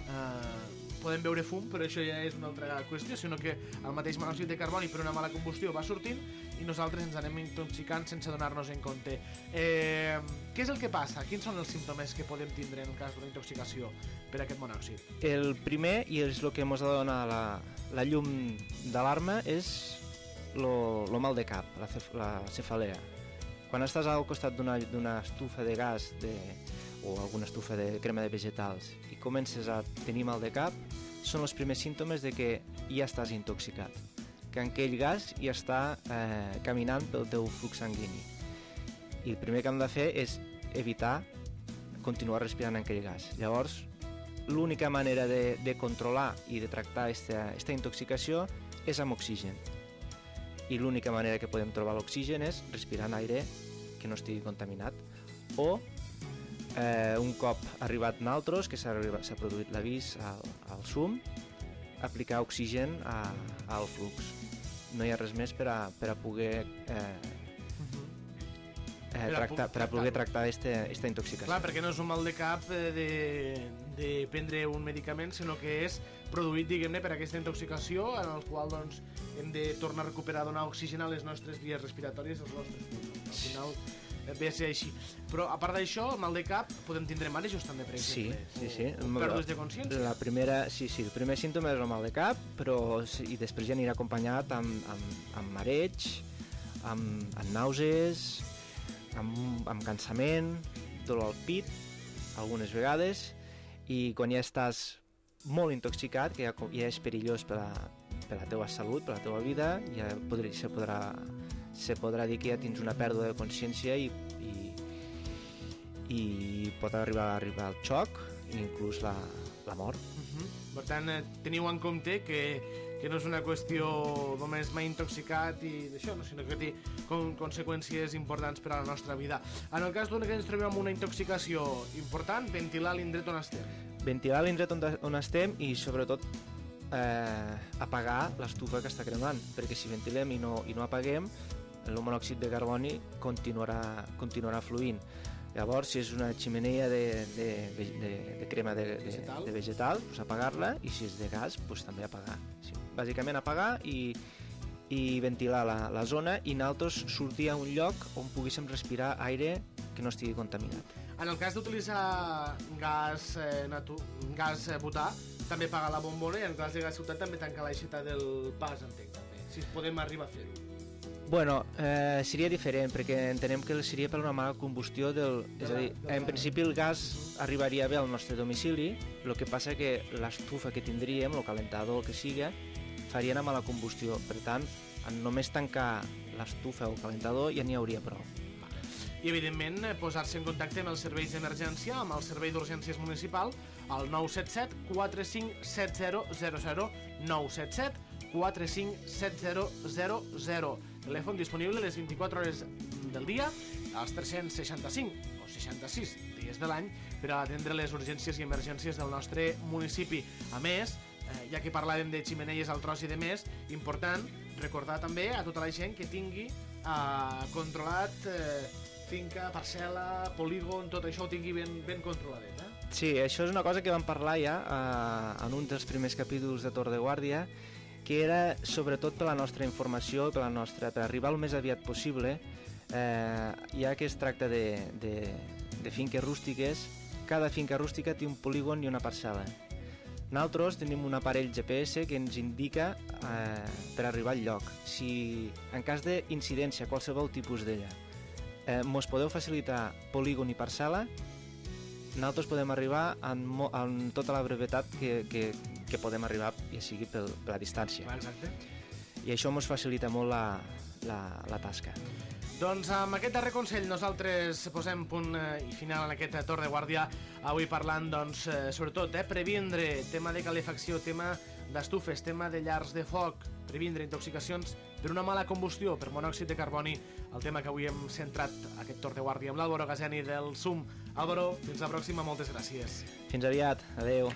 Eh, podem veure fum, però això ja és una altra qüestió, sinó que el mateix monòxid de carboni per una mala combustió va sortint i nosaltres ens anem intoxicant sense donar-nos en compte. Eh, què és el que passa? Quins són els símptomes que podem tindre en el cas d'una intoxicació per aquest monòxid? El primer, i és el que ens ha de donar la, la llum d'alarma, és el mal de cap, la, cef, la cefalea. Quan estàs al costat d'una estufa de gas de, o alguna estufa de crema de vegetals i comences a tenir mal de cap, són els primers símptomes de que ja estàs intoxicat, que aquell gas ja està eh, caminant pel teu flux sanguini. I el primer que hem de fer és evitar continuar respirant aquell gas. Llavors, l'única manera de, de controlar i de tractar aquesta intoxicació és amb oxigen. I l'única manera que podem trobar l'oxigen és respirant aire que no estigui contaminat o Eh, un cop arribat naltros, que s'ha produït l'avís al, al sum, aplicar oxigen a, al flux. No hi ha res més per a, per a poder eh, eh, tractar, per a poder tractar aquesta intoxicació. Clar, perquè no és un mal de cap de, de prendre un medicament, sinó que és produït, diguem-ne, per aquesta intoxicació en el qual doncs, hem de tornar a recuperar, donar oxigen a les nostres vies respiratòries, als nostres pulmons. Al final ve a ser així. Però a part d'això, el mal de cap, podem tindre marejos també, per exemple. Sí, sí, sí. Pèrdues de consciència. La primera, sí, sí, el primer símptoma és el mal de cap, però i després ja anirà acompanyat amb, amb, amb mareig, amb, amb nàusees, amb, amb cansament, dolor al pit, algunes vegades, i quan ja estàs molt intoxicat, que ja, ja és perillós per a, per a la teva salut, per a la teva vida, ja podrà, se podrà se podrà dir que ja tens una pèrdua de consciència i, i, i pot arribar a arribar al xoc i inclús la, la mort. Uh-huh. Per tant, teniu en compte que, que no és una qüestió només m'ha intoxicat i d'això, no, sinó que té con conseqüències importants per a la nostra vida. En el cas d'una que ens trobem amb una intoxicació important, ventilar l'indret on estem. Ventilar l'indret on, on estem i sobretot eh, apagar l'estufa que està cremant, perquè si ventilem i no, i no apaguem, el monòxid de carboni continuarà, continuarà fluint. Llavors, si és una ximenea de, de, de, de, de crema de, de, Vegetal. de vegetal, pues apagar-la, i si és de gas, pues també apagar. Sí. Bàsicament apagar i, i ventilar la, la zona, i nosaltres sortir a un lloc on poguéssim respirar aire que no estigui contaminat. En el cas d'utilitzar gas, eh, natu... gas eh, butà, també paga la bombona, i en cas de gas ciutat també tanca l'aixeta del pas, entenc, també. Si podem arribar a fer-ho. Bueno, eh, seria diferent, perquè entenem que seria per una mala combustió del... És a dir, en principi el gas arribaria bé al nostre domicili, el que passa que l'estufa que tindríem, el calentador, el que siga, faria una mala combustió. Per tant, en només tancar l'estufa o el calentador ja n'hi hauria prou. I, evidentment, posar-se en contacte amb els serveis d'emergència, amb el Servei d'Urgències Municipal, al nou set set quatre cinc set zero zero zero, nou set set quatre cinc set zero zero zero. Telèfon disponible les vint-i-quatre hores del dia, als tres cents seixanta-cinc o seixanta-sis dies de l'any, per a atendre les urgències i emergències del nostre municipi. A més, eh, ja que parlàvem de ximeneies al tros i de més, important recordar també a tota la gent que tingui eh, controlat eh, finca, parcel·la, polígon, tot això ho tingui ben, ben controladet. Eh? Sí, això és una cosa que vam parlar ja eh, en un dels primers capítols de Tor de Guàrdia, que era sobretot per la nostra informació, per, la nostra, per arribar el més aviat possible, eh, ja que es tracta de, de, de finques rústiques. Cada finca rústica té un polígon i una parcel·la. Nosaltres tenim un aparell G P S que ens indica eh, per arribar al lloc. Si en cas d'incidència, qualsevol tipus d'ella, eh, mos podeu facilitar polígon i parcel·la, nosaltres podem arribar en, mo en tota la brevetat que, que, que podem arribar, ja sigui per, per la distància. Exacte. I això ens facilita molt la, la, la tasca. Doncs amb aquest darrer consell nosaltres posem punt eh, i final en aquest Tor de Guàrdia, avui parlant, doncs, eh, sobretot, eh, previndre tema de calefacció, tema d'estufes, tema de llars de foc, previndre intoxicacions per una mala combustió, per monòxid de carboni, el tema que avui hem centrat aquest Tor de Guàrdia amb l'Álvaro Gazeni del S U M. Álvaro, fins la pròxima, moltes gràcies. Fins aviat, adeu.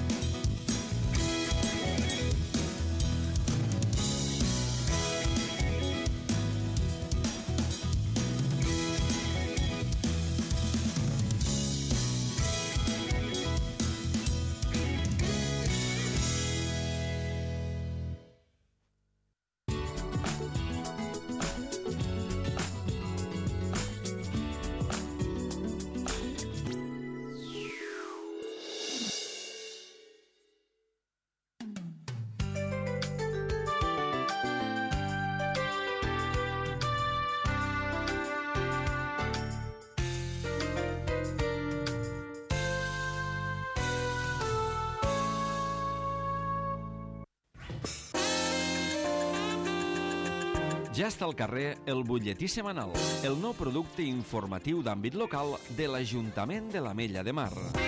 Ja està al carrer el butlletí setmanal, el nou producte informatiu d'àmbit local de l'Ajuntament de l'Ametlla de Mar.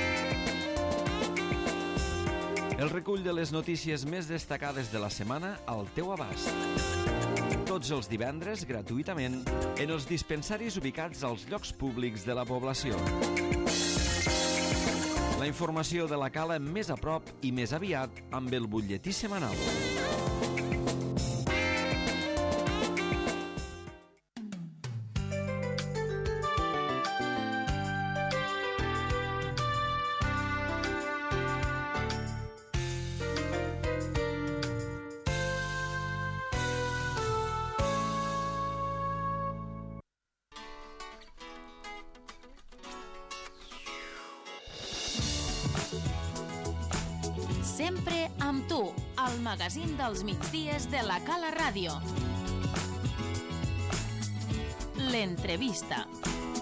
El recull de les notícies més destacades de la setmana al teu abast. Tots els divendres, gratuïtament, en els dispensaris ubicats als llocs públics de la població. La informació de la cala més a prop i més aviat amb el butlletí setmanal. Sempre amb tu, al magazín dels migdies de la Cala Ràdio. L'entrevista.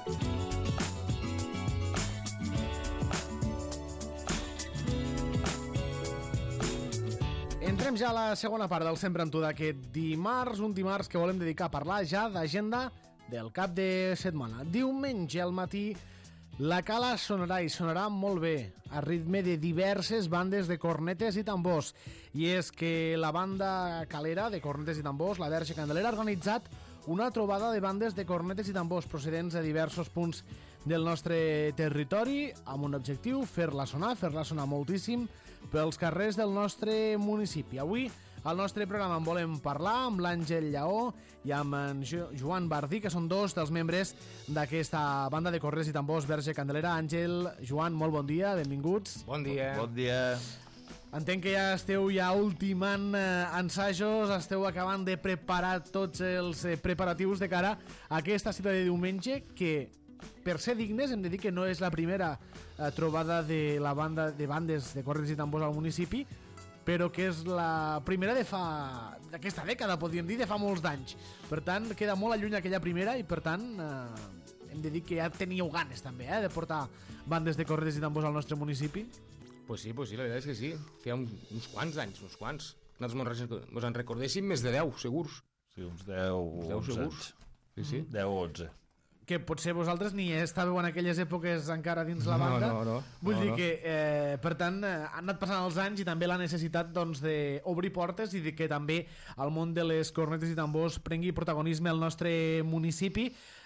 Entrem ja a la segona part del Sempre amb tu d'aquest dimarts, un dimarts que volem dedicar a parlar ja d'agenda del cap de setmana. Diumenge al matí la cala sonarà i sonarà molt bé, a ritme de diverses bandes de cornetes i tambors. I és que la banda calera de cornetes i tambors, la Verge Candelera, ha organitzat una trobada de bandes de cornetes i tambors procedents de diversos punts del nostre territori, amb un objectiu, fer-la sonar, fer-la sonar moltíssim pels carrers del nostre municipi. Avui Al nostre programa en volem parlar amb l'Àngel Lleó i amb en jo Joan Bardí, que són dos dels membres d'aquesta banda de cornets i tambors Verge Candelera. Àngel, Joan, molt bon dia, benvinguts. Bon dia. Bon dia. Entenc que ja esteu ja ultimant eh, ensajos, esteu acabant de preparar tots els eh, preparatius de cara a aquesta cita de diumenge, que per ser dignes hem de dir que no és la primera eh, trobada de la banda de bandes de cornets i tambors al municipi, però que és la primera de fa d'aquesta dècada, podríem dir, de fa molts d'anys. Per tant, queda molt lluny aquella primera i per tant eh, hem de dir que ja teníeu ganes també eh, de portar bandes de cornets i tambors al nostre municipi. Pues sí, pues sí, la veritat és que sí. Feia un, uns quants anys, uns quants. Nosaltres mos en recordéssim més de deu, segurs. Sí, uns deu, uns deu segurs. Sí, sí. deu o onze. Que potser vosaltres ni estàveu en aquelles èpoques encara dins la banda. No, no, no. Vull no, dir no. que, eh, per tant, eh, han anat passant els anys i també la necessitat doncs, d'obrir portes i de que també el món de les cornetes i tambors prengui protagonisme al nostre municipi.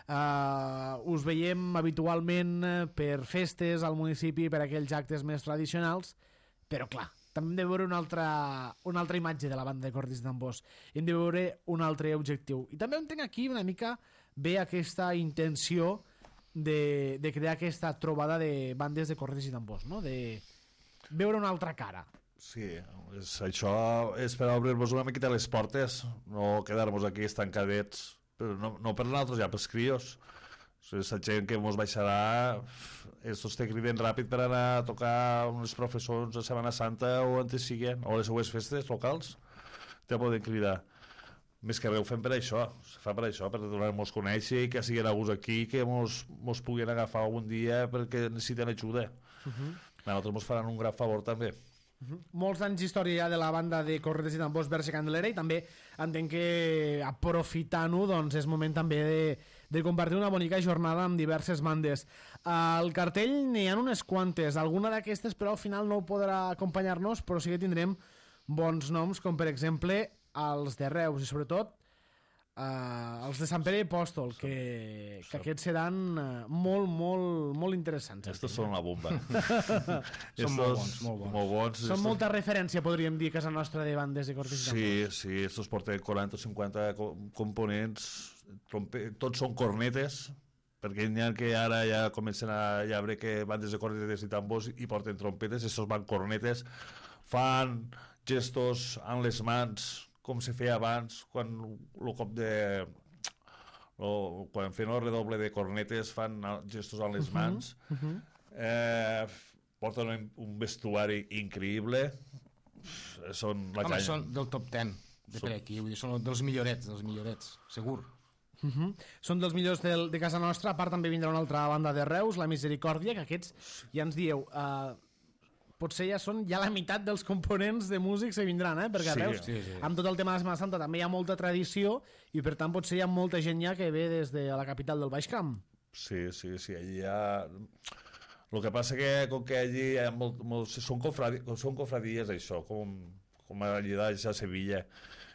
Uh, us veiem habitualment per festes al municipi, per aquells actes més tradicionals, però clar, també hem de veure una altra, una altra imatge de la banda de cornets i tambors, hem de veure un altre objectiu, i també entenc aquí una mica bé aquesta intenció de, de crear aquesta trobada de bandes de cornets i tambors, no? De veure una altra cara. Sí, és, això és per obrir-vos una miqueta les portes, no quedar-nos aquí estancadets, però no, no per nosaltres, ja pels crios. La gent que mos baixarà, estos te criden ràpid per anar a tocar uns professors a Setmana Santa o on te siguen, o les seues festes locals, te poden cridar. Més que res ho fem per això, se fa per això, per donar-nos conèixer i que siguin a gust aquí, que mos, mos puguin agafar algun dia perquè necessiten ajuda. Uh-huh. A nosaltres mos faran un gran favor també. Uh-huh. Molts anys d'història ja de la banda de cornetes i tambors Verge Candelera, i també entenc que aprofitant-ho doncs és moment també de, de compartir una bonica jornada amb diverses bandes. Al cartell n'hi ha unes quantes, alguna d'aquestes però al final no podrà acompanyar-nos, però sí que tindrem bons noms, com per exemple els de Reus i sobretot Uh, els de Sant Pere i Apòstol, que, que aquests seran uh, molt, molt, molt interessants. Estos són la bomba. Són molt bons, molt bons. Molt bons. Són estos... molta referència, podríem dir, a casa nostra de bandes de cornets i tambors. Sí, sí, estos porten quaranta o cinquanta components, trompe... tots són cornetes, perquè n'hi ha que ara ja comencen a ja veure que bandes de cornetes i tambors i porten trompetes, estos van cornetes, fan gestos amb les mans, com se feia abans, quan el cop de... O, quan feien el redoble de cornetes fan gestos amb les mans. Uh -huh, uh -huh. Eh, porten un, un vestuari increïble. Són la Home, canya. són del top ten de per aquí, vull dir, són dels millorets, dels millorets, segur. Uh -huh. Són dels millors de, de casa nostra. A part també vindrà una altra banda de Reus, la Misericòrdia, que aquests ja ens dieu... Uh, potser ja són ja la meitat dels components de músics que vindran, eh? Perquè a Reus, sí, sí. amb tot el tema de Setmana Santa també hi ha molta tradició i per tant potser hi ha molta gent ja que ve des de la capital del Baix Camp. Sí, sí, sí, allí hi ha... El que passa que com que allí hi ha molt, molt... Són, cofradi... són cofradies, això, com, com allí a Sevilla,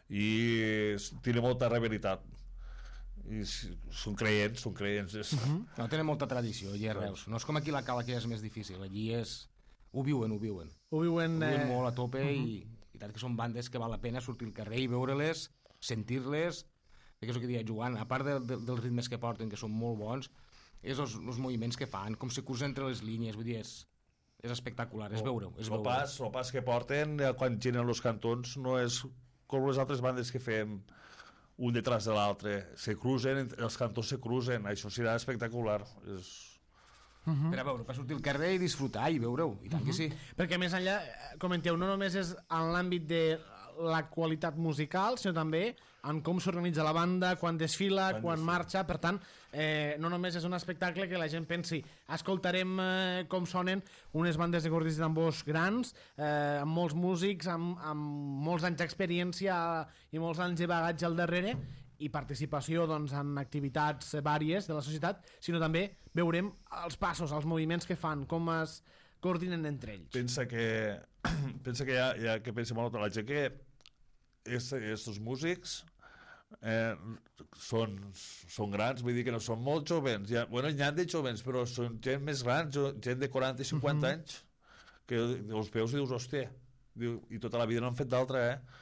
i tenen molta rivalitat. I són creients, són creients. És... Uh-huh. No, tenen molta tradició allí a Reus. No és com aquí la Cala, que és més difícil. Allí és... Ho viuen, ho viuen. Ho viuen, ho viuen eh... molt a tope uh-huh. i, i tant que són bandes que val la pena sortir al carrer i veure-les, sentir-les, que és el que deia Joan, a part de, de, dels ritmes que porten, que són molt bons, és els, els moviments que fan, com se cruzen entre les línies, vull dir, és, és espectacular, és veure-ho. És el, veure pas, el pas que porten quan giren els cantons no és com les altres bandes que fem un detrás de l'altre, se cruzen, els cantons se cruzen, això serà espectacular, és... Uh-huh. Per a veure, per sortir al carrer i disfrutar i veure-ho, i tant uh-huh. que sí. Perquè més enllà, comenteu, no només és en l'àmbit de la qualitat musical, sinó també en com s'organitza la banda, quan desfila, quan, quan marxa, per tant, eh, no només és un espectacle que la gent pensi, escoltarem eh, com sonen unes bandes de cornets i tambors grans, eh, amb molts músics, amb, amb molts anys d'experiència i molts anys de bagatge al darrere, i participació doncs, en activitats vàries de la societat, sinó també veurem els passos, els moviments que fan, com es coordinen entre ells. Pensa que, pensa que, hi ha, hi ha, que pensa molt la gent que aquests músics eh, són, són grans, vull dir que no són molt jovens. Hi ha, bueno, hi ha de jovens, però són gent més grans, gent de quaranta i cinquanta uh-huh. anys, que els veus i dius, hòstia, diu, i tota la vida no han fet d'altra, eh?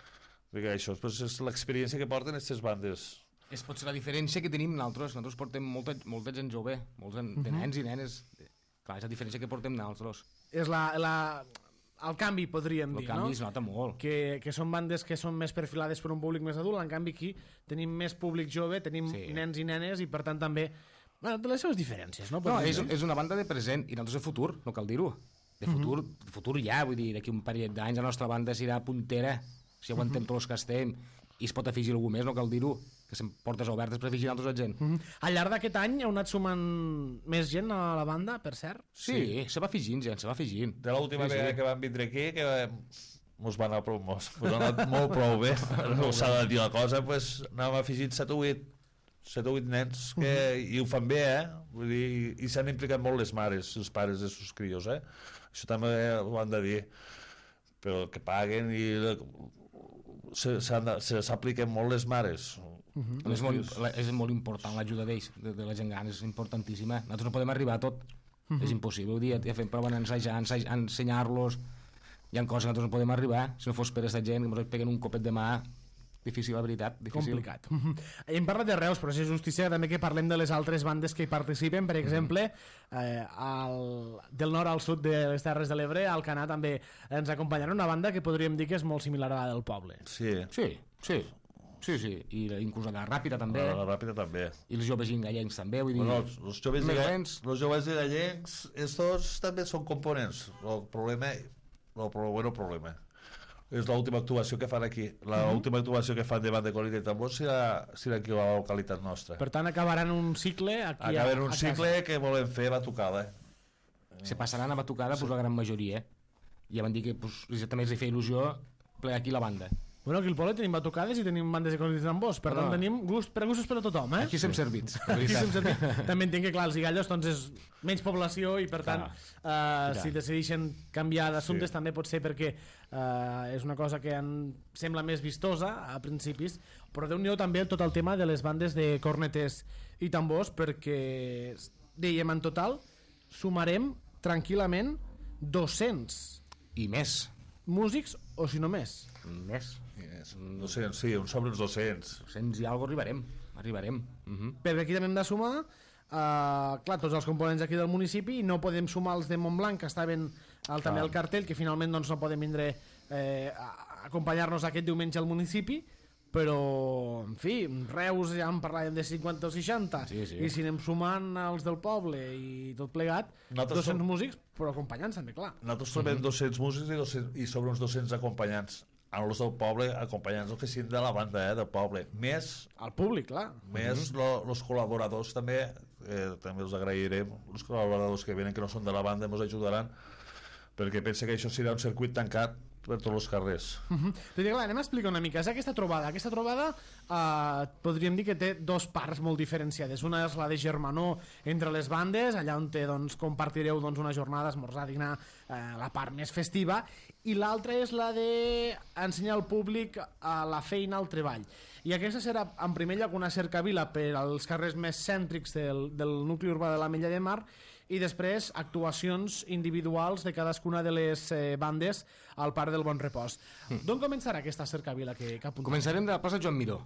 Perquè això pues, és l'experiència que porten aquestes bandes. És potser la diferència que tenim nosaltres. Nosaltres portem molta, molta gent jove, molts de uh -huh. nens i nenes. Clar, és la diferència que portem nosaltres. És la, la, el canvi, podríem el dir, canvi no? es nota molt. Que, que són bandes que són més perfilades per un públic més adult, en canvi aquí tenim més públic jove, tenim sí. nens i nenes i per tant també... Bueno, de les seves diferències, no? No, és, és una banda de present i nosaltres de futur, no cal dir-ho. De futur, uh -huh. de futur ja, vull dir, d'aquí un parell d'anys la nostra banda serà puntera, si aguantem uh -huh. tots els que estem, i es pot afegir algú més, no cal dir-ho, que són portes obertes per afegir altres gent. Uh -huh. Al llarg d'aquest any heu anat sumant més gent a la banda, per cert? Sí, sí. se va afegint gent, se va afegint. De l'última sí, vegada sí. que vam vindre aquí, que mos va anar prou, mos, mos ha anat molt prou bé, no s'ha de dir la cosa, pues, anàvem afegint set o vuit set o vuit nens que, uh -huh. i ho fan bé, eh? Vull dir, i s'han implicat molt les mares, els pares de sus crios, eh? Això també ho han de dir, però que paguen i s'apliquen molt les mares. Uh -huh. és, molt, és molt important l'ajuda d'ells, de, de la gent gran, és importantíssima. Nosaltres no podem arribar a tot, uh -huh. és impossible, ho dir, ja fem prova d'ensejar, ensenyar-los, hi ha coses que nosaltres no podem arribar, si no fos per aquesta gent, que ens peguen un copet de mà, difícil, la veritat, difícil. Complicat. Hem parlat de Reus, però és justícia també que parlem de les altres bandes que hi participen, per exemple, eh, al, del nord al sud de les Terres de l'Ebre, al Canà també ens acompanyaran una banda que podríem dir que és molt similar a la del poble. Sí. Sí, sí. Sí, sí, i inclús la Ràpida també. La Ràpida també. I els joves gallencs també, vull dir... Bueno, els joves gallencs, els joves gallencs, estos també són components. El problema, el bueno, problema és l'última actuació que fan aquí. L'última uh -huh. actuació que fan davant de Colita i Tambors serà, serà aquí a la localitat nostra. Per tant, acabaran un cicle aquí Acaben a, un a cicle casa. que volem fer batucada. Eh? Se passaran a batucada sí. pues, la gran majoria. Ja van dir que pues, també els feia il·lusió plegar aquí la banda. Bueno, aquí al poble tenim batucades i tenim bandes de Colita i Tambors, per tant tenim gust, per gustos per a tothom, eh? Aquí som servits. Aquí som servits. També entenc que, clar, els Gallos doncs, és menys població i, per tant, uh, si decideixen canviar d'assumptes sí. també pot ser perquè uh, és una cosa que en sembla més vistosa a principis, però Déu-n'hi-do també tot el tema de les bandes de cornetes i tambors, perquè, dèiem, en total sumarem tranquil·lament dos-cents i més músics, o si no més. Més. dos-cents, sí, un sobre uns dos-cents. dos-cents i alguna cosa arribarem. Arribarem. Uh -huh. Perquè aquí també hem de sumar, uh, clar, tots els components aquí del municipi, i no podem sumar els de Montblanc, que estaven al, també al cartell, que finalment doncs, no podem vindre eh, a acompanyar-nos aquest diumenge al municipi, però, en fi, Reus ja en parlàvem de cinquanta o seixanta, sí, sí. i si anem sumant els del poble i tot plegat, nosaltres dos-cents som... músics, però acompanyants també, clar. Nosaltres trobem uh -huh. dos-cents músics i, dos-cents, i sobre uns dos-cents acompanyants. En els del poble, acompanyants els que siguin de la banda, eh, del poble. Més... Al públic, clar. Més uh -huh. els col·laboradors també, eh, també els agrairem, els col·laboradors que venen, que no són de la banda, ens ajudaran, perquè pensa que això serà un circuit tancat per tots els carrers. Uh -huh. Però, clar, anem a explicar una mica. És aquesta trobada. Aquesta trobada eh, podríem dir que té dos parts molt diferenciades. Una és la de germanor entre les bandes, allà on té, doncs, compartireu doncs, una jornada, esmorzar, dinar, eh, la part més festiva, i l'altra és la d'ensenyar al públic a la feina, al treball. I aquesta serà, en primer lloc, una cercavila per als carrers més cèntrics del, del nucli urbà de l'Ametlla de Mar, i després actuacions individuals de cadascuna de les eh, bandes al Parc del Bon Repòs. Mm. D'on començarà aquesta cercavila que, que apuntem? Començarem de la plaça Joan Miró,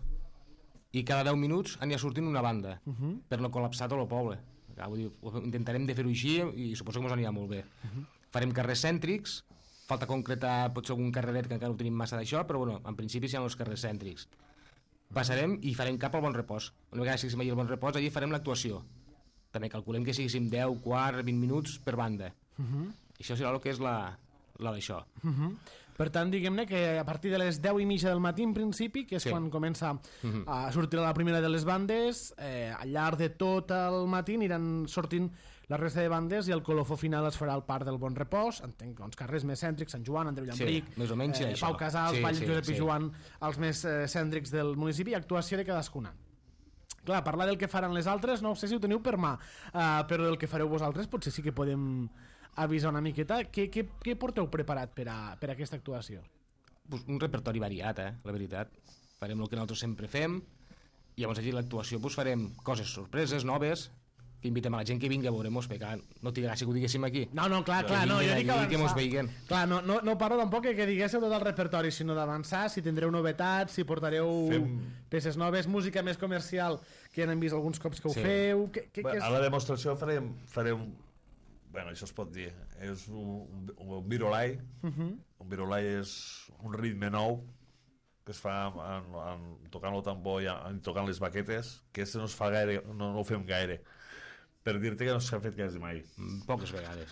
i cada deu minuts anirà sortint una banda, uh -huh. per no col·lapsar tot el poble. Ja, vull dir, intentarem de fer-ho així i suposo que ens anirà molt bé. Uh -huh. Farem carrers cèntrics, falta concretar potser algun carreret que encara no tenim massa d'això, però bueno, en principi seran els carrers cèntrics. Passarem i farem cap al Bon Repòs. Una vegada que siguéssim allà al Bon Repòs, allà farem l'actuació. També calculem que siguéssim deu, quarts, vint minuts per banda. Uh -huh. Això serà el que és la, la d'això. Uh -huh. Per tant, diguem-ne que a partir de les deu i mitja del matí, en principi, que és sí. quan comença uh -huh. a sortir la primera de les bandes, eh, al llarg de tot el matí aniran sortint la resta de bandes i el colofó final es farà al Parc del Bon Repòs, entenc, doncs, carrers més cèntrics, Sant Joan, Andreu Llambric, sí, més o menys, eh, Pau Casals, sí, Vall sí, Josep sí. i Joan, els més eh, cèntrics del municipi, i actuació de cadascuna. Clar, parlar del que faran les altres, no sé si ho teniu per mà, uh, però del que fareu vosaltres potser sí que podem avisar una miqueta. Què, què, què porteu preparat per a, per a aquesta actuació? Pues un repertori variat, eh, la veritat. Farem el que nosaltres sempre fem, i llavors allí l'actuació pues, farem coses sorpreses, noves, que invitem a la gent que vingui a veure-mos, perquè no té gràcia que ho diguéssim aquí. No, no, clar, clar, no, jo dic avançar. Que mos veiguen. Clar, no, no, no parlo tampoc que, que diguéssiu tot el repertori, sinó d'avançar, si tindreu novetats, si portareu Fem... peces noves, música més comercial, que ja n'hem vist alguns cops que ho sí. feu... Que, que, bueno, que és... A la demostració farem, farem... Bueno, això es pot dir. És un, un, un virolai. Uh -huh. Un virolai és un ritme nou que es fa en, en, tocant el tambor i en, tocant les baquetes, que aquest no es fa gaire, no, no ho fem gaire. Per dir-te que no s'ha fet quasi mai. Mm, poques vegades.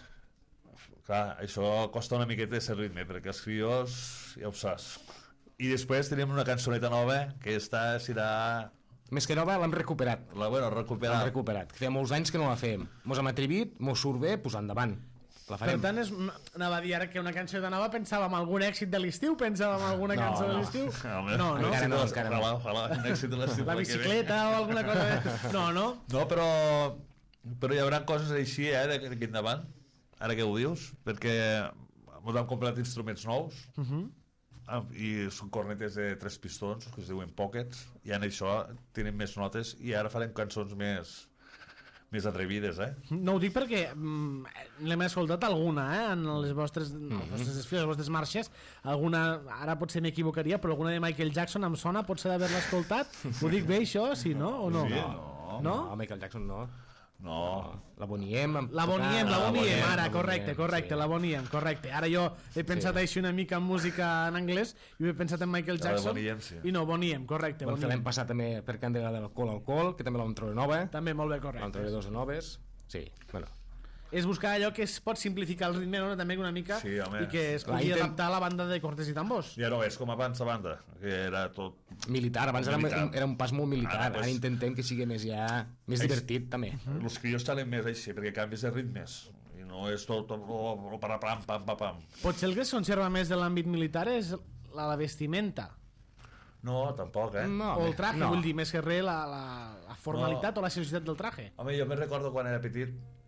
Clar, això costa una miqueta de ser ritme, perquè els crios ja ho saps. I després tenim una cançoneta nova, que esta serà... Més que nova, l'hem recuperat. La, bueno, recuperat. L'hem recuperat. Feia molts anys que no la fèiem. Mos hem atrevit, mos surt bé, pues endavant. La farem. Per tant, és, anava a dir ara que una cançó de nova pensàvem en algun èxit de l'estiu, pensàvem en alguna no, cançó no. de l'estiu. No, no, no. Encara no, encara no. Ojalà, ojalà, un èxit de l'estiu. La bicicleta o alguna cosa de... No, no. No, però, però hi haurà coses així, eh, d'aquí endavant, ara que ho dius, perquè ens han comprat instruments nous, uh -huh. i són cornetes de tres pistons, que es diuen pockets, i en això tenen més notes, i ara farem cançons més... més atrevides, eh? No ho dic perquè mm, l'hem escoltat alguna, eh? En les vostres, mm -hmm. les vostres desfiles, les vostres marxes, alguna, ara potser m'equivocaria, però alguna de Michael Jackson em sona, potser d'haver-la escoltat. Ho dic bé, això, sí, no? O no? Sí, no. No, no, Michael Jackson no. No. La Boniem. La Boniem, la Boniem, ara, correcte, correcte, la Boniem, correcte. Ara jo he pensat així una mica en música en anglès i he pensat en Michael Jackson. I no, Boniem, correcte. Bueno, l'hem passat també per Candela de l'Alcohol Alcohol, que també l'hem trobat nova. També molt bé, correcte. L'hem trobat dos noves. Sí, bueno. És buscar allò que es pot simplificar el ritme, no? També una mica, sí, home. I que es pugui intent... adaptar a la banda de cortes i tambors. Ja no és com abans la banda, que era tot... Militar, abans militar. Era, era un pas molt militar, ara, pues... ara intentem que sigui més ja... més Eix... divertit, també. Uh -huh. Els crios talen més així, perquè canvis de ritmes, i no és tot el parapam, pam, pam, pam. Potser el que es conserva més de l'àmbit militar és la, la vestimenta. No, tampoc, eh? No, o el traje, no. Vull dir, més que res, la, la, la formalitat no. O la seriositat del traje. Home, jo me recordo quan era petit,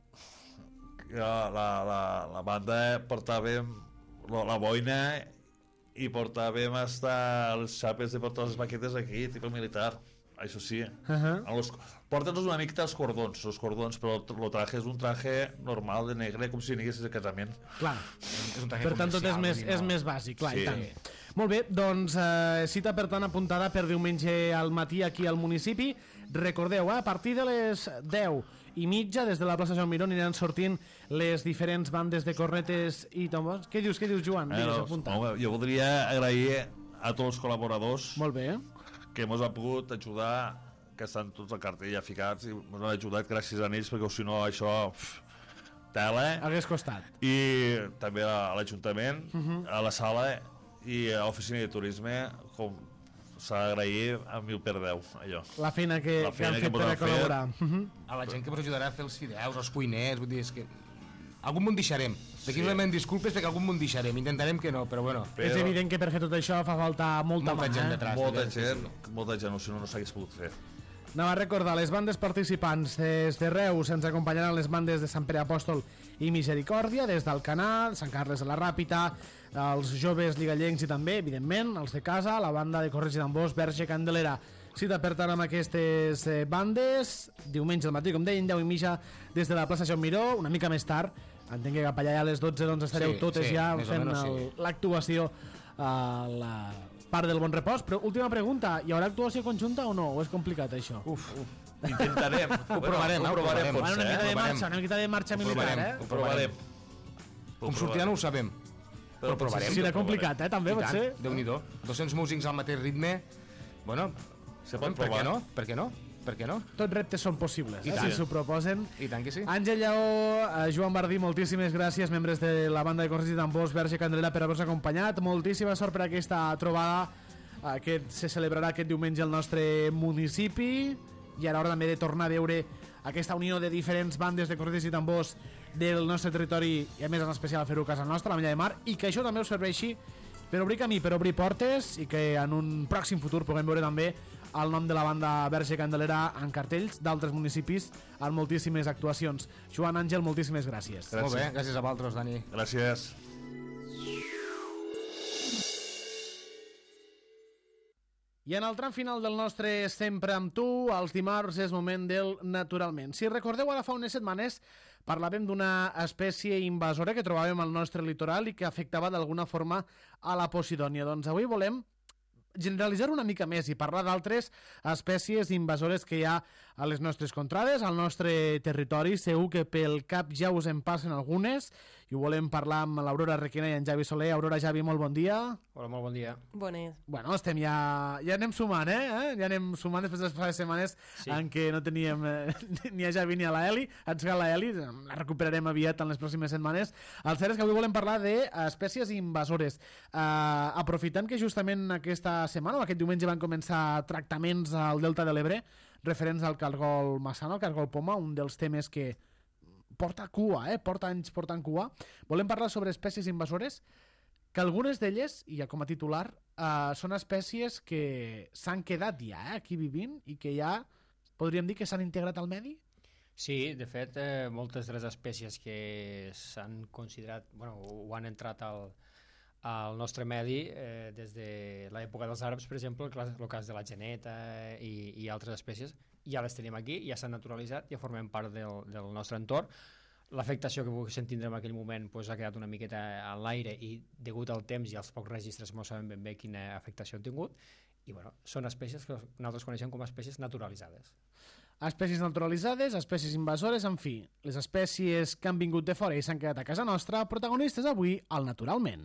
La, la, la, la banda portàvem la, la boina i portàvem hasta les xapes de portar les baquetes aquí, tipus militar, això sí. Uh -huh. Los, porten-nos una mica els cordons, els cordons, però el traje és un traje normal de negre, com si n'haguessis de casament. Clar, és un traje per tant tot és més, és més bàsic, clar, sí. I tant. Molt bé, doncs eh, cita per tant apuntada per diumenge al matí aquí al municipi. Recordeu, eh, a partir de les deu i mitja, des de la plaça Joan Miró aniran sortint les diferents bandes de cornetes i tambors. Què dius, què dius, Joan? Eh, no, home, jo voldria agrair a tots els col·laboradors. Molt bé. Que ens han pogut ajudar, que estan tots al cartell ja ficats, i ens han ajudat gràcies a ells, perquè si no això... Pff, tela. Hagués costat. I també a l'Ajuntament, uh -huh. a la sala i a l'oficina de turisme, com s'ha d'agrair a mil per deu, allò. La feina que, la feina que han fet per a col·laborar. Uh -huh. A la gent que ens ajudarà a fer els fideus, els cuiners, vull dir, és que... Algun m'ho deixarem. D'aquí sí. Realment disculpes perquè algun m'ho deixarem. Intentarem que no, però bueno. Però... És evident que per fer tot això fa falta molta, molta mà, gent eh? detrás. Molta gent, molta gent, si no, no s'hagués pogut fer. Anava a recordar, les bandes participants des de Reus ens acompanyaran les bandes de Sant Pere Apòstol i Misericòrdia, des d'Alcanar, Sant Carles de la Ràpita, els joves ligallencs i també, evidentment, els de casa, la banda de Corres i Tambors, Verge Candelera. Cita per tant amb aquestes eh, bandes, diumenge al matí, com deien, deu i mitja, des de la plaça Joan Miró, una mica més tard, entenc que cap allà a les dotze doncs estareu sí, totes sí, ja fent sí. l'actuació a la part del Bon Repòs, però última pregunta, hi haurà actuació conjunta o no? O és complicat això? Uf, uf. Intentarem. Ho provarem, ho provarem, potser. Una mica de marxa, una mica de marxa militar, eh? Ho provarem. Com sortirà no ho sabem. Però provarem. Serà complicat, eh? També pot ser. Déu-n'hi-do. dos-cents músics al mateix ritme. Bueno, se pot provar. Per què no? Per què no? Per què no? Tots reptes són possibles, eh? Si s'ho proposen. I tant que sí. Àngel Lleó, Joan Bardí, moltíssimes gràcies, membres de la banda de Corres i Tambors, Verge Candelera, per haver-nos acompanyat. Moltíssima sort per aquesta trobada que se celebrarà aquest diumenge al nostre municipi, i a l'hora també de tornar a veure aquesta unió de diferents bandes de cornetes i tambors del nostre territori, i a més en especial fer-ho a casa nostra, a la Mella de Mar, i que això també us serveixi per obrir camí, per obrir portes, i que en un pròxim futur puguem veure també el nom de la banda Verge Candelera en cartells d'altres municipis en moltíssimes actuacions. Joan, Àngel, moltíssimes gràcies. gràcies. Molt bé, gràcies a vosaltres, Dani. Gràcies. I en el tram final del nostre Sempre amb tu, els dimarts és moment del Naturalment. Si recordeu, ara fa unes setmanes parlàvem d'una espècie invasora que trobàvem al nostre litoral i que afectava d'alguna forma a la Posidònia. Doncs avui volem generalitzar una mica més i parlar d'altres espècies invasores que hi ha a les nostres contrades, al nostre territori. Segur que pel cap ja us en passen algunes i ho volem parlar amb l'Aurora Requena i en Javi Soler. Aurora, Javi, molt bon dia. Hola, molt bon dia. Bones. Bueno, estem ja... ja anem sumant, eh? Ja anem sumant després de les setmanes sí. en què no teníem eh, ni a Javi ni a la Eli. Ens cal la Eli, la recuperarem aviat en les pròximes setmanes. El cert és que avui volem parlar d'espècies invasores. Uh, aprofitant que justament aquesta setmana o aquest diumenge van començar tractaments al Delta de l'Ebre referents al cargol massana, al cargol poma, un dels temes que porta cua, eh? porta anys portant cua. Volem parlar sobre espècies invasores que algunes d'elles, i ja com a titular, eh, són espècies que s'han quedat ja eh, aquí vivint i que ja podríem dir que s'han integrat al medi? Sí, de fet, eh, moltes de les espècies que s'han considerat, bueno, o han entrat al, al nostre medi eh, des de l'època dels àrabs, per exemple, el cas, el cas de la geneta i, i altres espècies, ja les tenim aquí, ja s'han naturalitzat, ja formem part del, del nostre entorn. L'afectació que poguéssim tindre en aquell moment pues, ha quedat una miqueta a l'aire i degut al temps i als pocs registres no sabem ben bé quina afectació han tingut i bueno, són espècies que nosaltres coneixem com a espècies naturalitzades. Espècies naturalitzades, espècies invasores, en fi, les espècies que han vingut de fora i s'han quedat a casa nostra, protagonistes avui al Naturalment.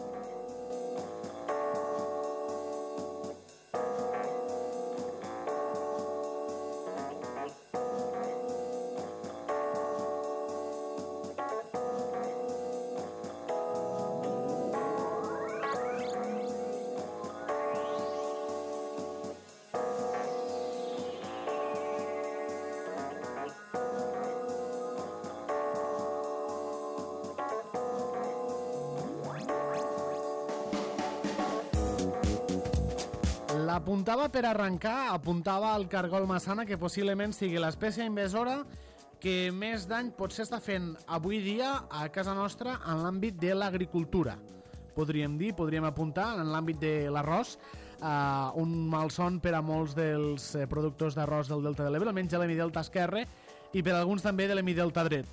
Apuntava per arrencar, apuntava al cargol massana que possiblement sigui l'espècie invasora que més dany potser està fent avui dia a casa nostra en l'àmbit de l'agricultura. Podríem dir, podríem apuntar en l'àmbit de l'arròs, uh, un malson per a molts dels uh, productors d'arròs del Delta de l'Ebre, almenys de l'hemidelta esquerre, i per a alguns també de l'hemidelta dret.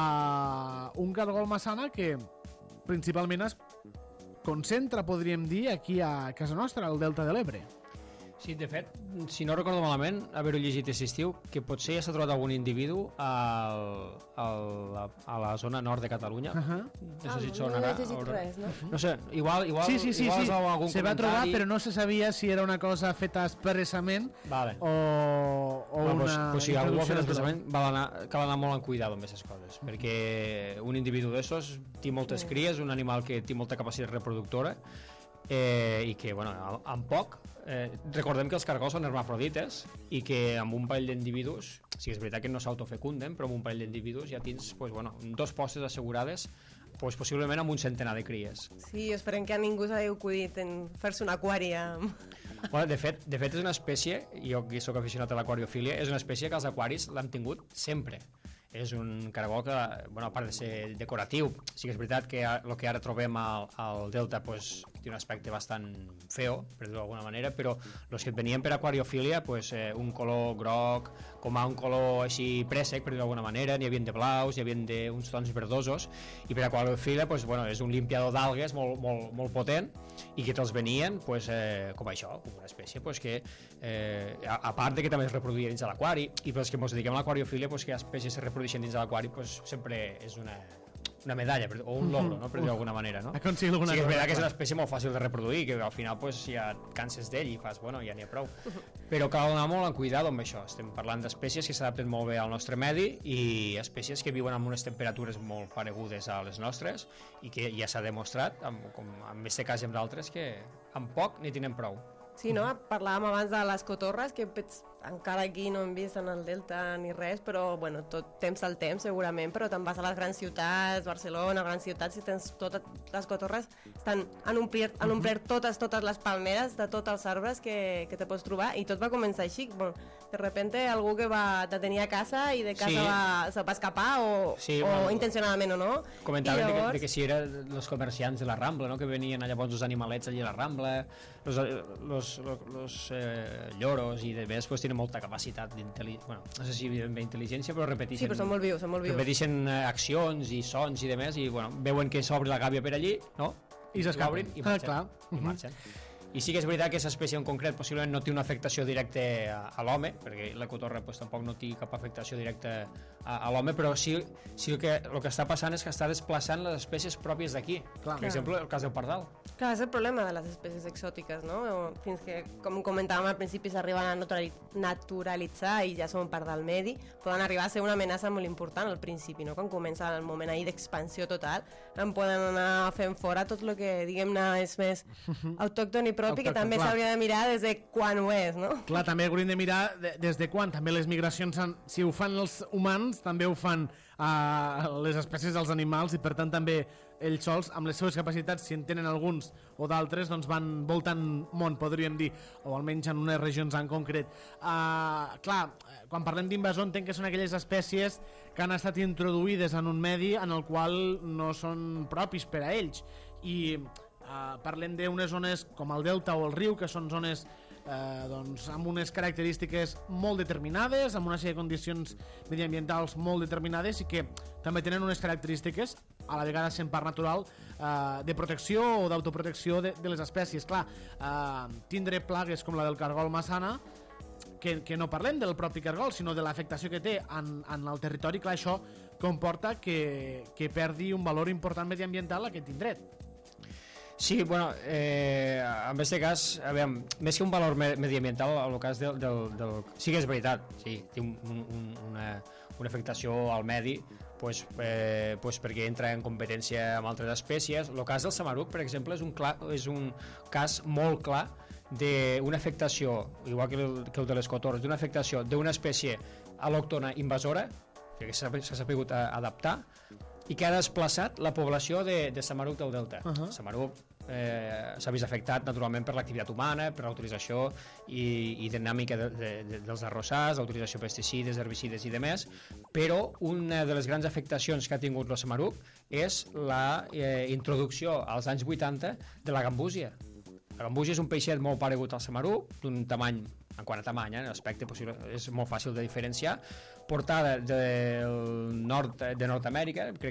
Uh, un cargol massana que principalment es concentra, podríem dir, aquí a casa nostra, al Delta de l'Ebre. Sí, de fet, si no recordo malament, haver-ho llegit aquest estiu, que potser ja s'ha trobat algun individu al, al, a la zona nord de Catalunya. Uh -huh. No sé si et sonarà. No he llegit res, no? No sé, igual... igual sí, sí, sí, igual sí. algun se va trobar, però no se sabia si era una cosa feta expressament vale. o, o bueno, una... Pues, pues si algú ho ha fet expressament, val anar, cal anar molt en cuidado amb aquestes coses, perquè un individu d'essos té moltes cries, un animal que té molta capacitat reproductora, eh, i que, bueno, amb poc... Eh, recordem que els cargols són hermafrodites i que amb un parell d'individus, sí, és veritat que no s'autofecunden, però amb un parell d'individus ja tens pues, bueno, dos postes assegurades pues, possiblement amb un centenar de cries. Sí, esperem que a ningú s'hagi acudit en fer-se un aquari amb... Bueno, de fet, de fet és una espècie, jo que soc aficionat a l'aquariofília, és una espècie que els aquaris l'han tingut sempre. És un cargol que, bueno, a part de ser decoratiu, sí que és veritat que el que ara trobem al, al Delta pues, té un aspecte bastant feo, per dir-ho d'alguna manera, però els que venien per aquariofília, pues, eh, un color groc, com a un color així préssec, per dir-ho d'alguna manera, n'hi havia de blaus, n'hi havia d'uns tons verdosos, i per aquariofília pues, bueno, és un limpiador d'algues molt, molt, molt potent, i que te'ls venien pues, eh, com això, com una espècie pues, que, eh, a, a part de que també es reproduïa dins de l'aquari, i pels que ens dediquem a l'aquariofília, pues, que hi ha espècies que es reprodueixen dins de l'aquari, pues, sempre és una, una medalla o un logro, no? Per dir d'alguna manera, no? Aconseguir alguna sí, és veritat cosa. que és una espècie molt fàcil de reproduir, que al final pues, ja et canses d'ell i fas, bueno, ja n'hi ha prou. Però cal anar molt en cuidado amb això. Estem parlant d'espècies que s'adapten molt bé al nostre medi i espècies que viuen amb unes temperatures molt paregudes a les nostres i que ja s'ha demostrat, amb, com en aquest cas i amb d'altres, que amb poc n'hi tenen prou. Sí, no? Parlàvem abans de les cotorres, que encara aquí no hem vist en el Delta ni res, però bueno, tot temps al temps segurament, però te'n vas a les grans ciutats, Barcelona, grans ciutats, i tens totes les cotorres, estan, han omplert, han omplert totes, totes les palmeres de tots els arbres que, que te pots trobar, i tot va començar així, bueno, de repente algú que va de tenir a casa i de casa Sí. va, se va escapar o, Sí, o bueno, intencionadament o no. Comentaven I de, que, llavors- de que si eren els comerciants de la Rambla, no? Que venien llavors els animalets allà a la Rambla, los, los, los, los eh, lloros i de més pues, tenen molta capacitat d'intel·ligència, bueno, no sé si d'intel·ligència, però repeteixen, Sí, però són molt vius, són molt vius. repeteixen eh, accions i sons i de més, i bueno, veuen que s'obre la gàbia per allí, no? I s'escapen. L'obrin i Ah, marxen. clar. I Mhm. marxen. I sí que és veritat que aquesta espècie en concret possiblement no té una afectació directa a, a l'home, perquè la cotorra pues, tampoc no té cap afectació directa a, a l'home, però sí, sí que el que està passant és que està desplaçant les espècies pròpies d'aquí. Per exemple, el cas del pardal. Clar, és el problema de les espècies exòtiques, no? O fins que, com comentàvem al principi, s'arriben a naturali- naturalitzar i ja són part del medi, poden arribar a ser una amenaça molt important al principi, no? Quan comença el moment ahir d'expansió total, en poden anar fent fora tot el que, diguem-ne, és més autòcton i propi, que Autòcton, també clar. s'hauria de mirar des de quan ho és, no? Clar, també hauríem de mirar de, des de quan. També les migracions, han, si ho fan els humans, també ho fan uh, les espècies dels animals, i per tant també ells sols, amb les seves capacitats, si en tenen alguns o d'altres, doncs van voltant món, podríem dir, o almenys en unes regions en concret. Uh, clar, quan parlem d'invasor entenc que són aquelles espècies que han estat introduïdes en un medi en el qual no són propis per a ells. I Uh, parlem d'unes zones com el delta o el riu, que són zones uh, doncs, amb unes característiques molt determinades, amb una sèrie de condicions mediambientals molt determinades, i que també tenen unes característiques, a la vegada sent part natural, uh, de protecció o d'autoprotecció de, de les espècies. Clar, uh, tindre plagues com la del cargol massana, que, que no parlem del propi cargol, sinó de l'afectació que té en, en el territori, clar, això comporta que, que perdi un valor important mediambiental aquest indret. Sí, bueno, eh, en aquest cas, a veure, més que un valor me mediambiental, en el cas del, del, del... Sí que és veritat, sí, té un, un, una, una afectació al medi, pues, eh, pues perquè entra en competència amb altres espècies. El cas del samaruc, per exemple, és un, clar, és un cas molt clar d'una afectació, igual que el, que el de les cotorres, d'una afectació d'una espècie al·lòctona invasora, que s'ha sabut adaptar, i que ha desplaçat la població de, de samaruc del delta. Uh -huh. Samaruc eh, s'ha vist afectat naturalment per l'activitat humana, per l'utilització i, i dinàmica de, de, de, dels arrossars, l'utilització de pesticides, herbicides i demés, però una de les grans afectacions que ha tingut el samaruc és la eh, introducció als anys vuitanta de la gambúsia. La gambúsia és un peixet molt paregut al samaruc, d'un tamany, en quant a tamany, eh, l'aspecte possible, és molt fàcil de diferenciar, portada del nord de Nord-Amèrica, crec,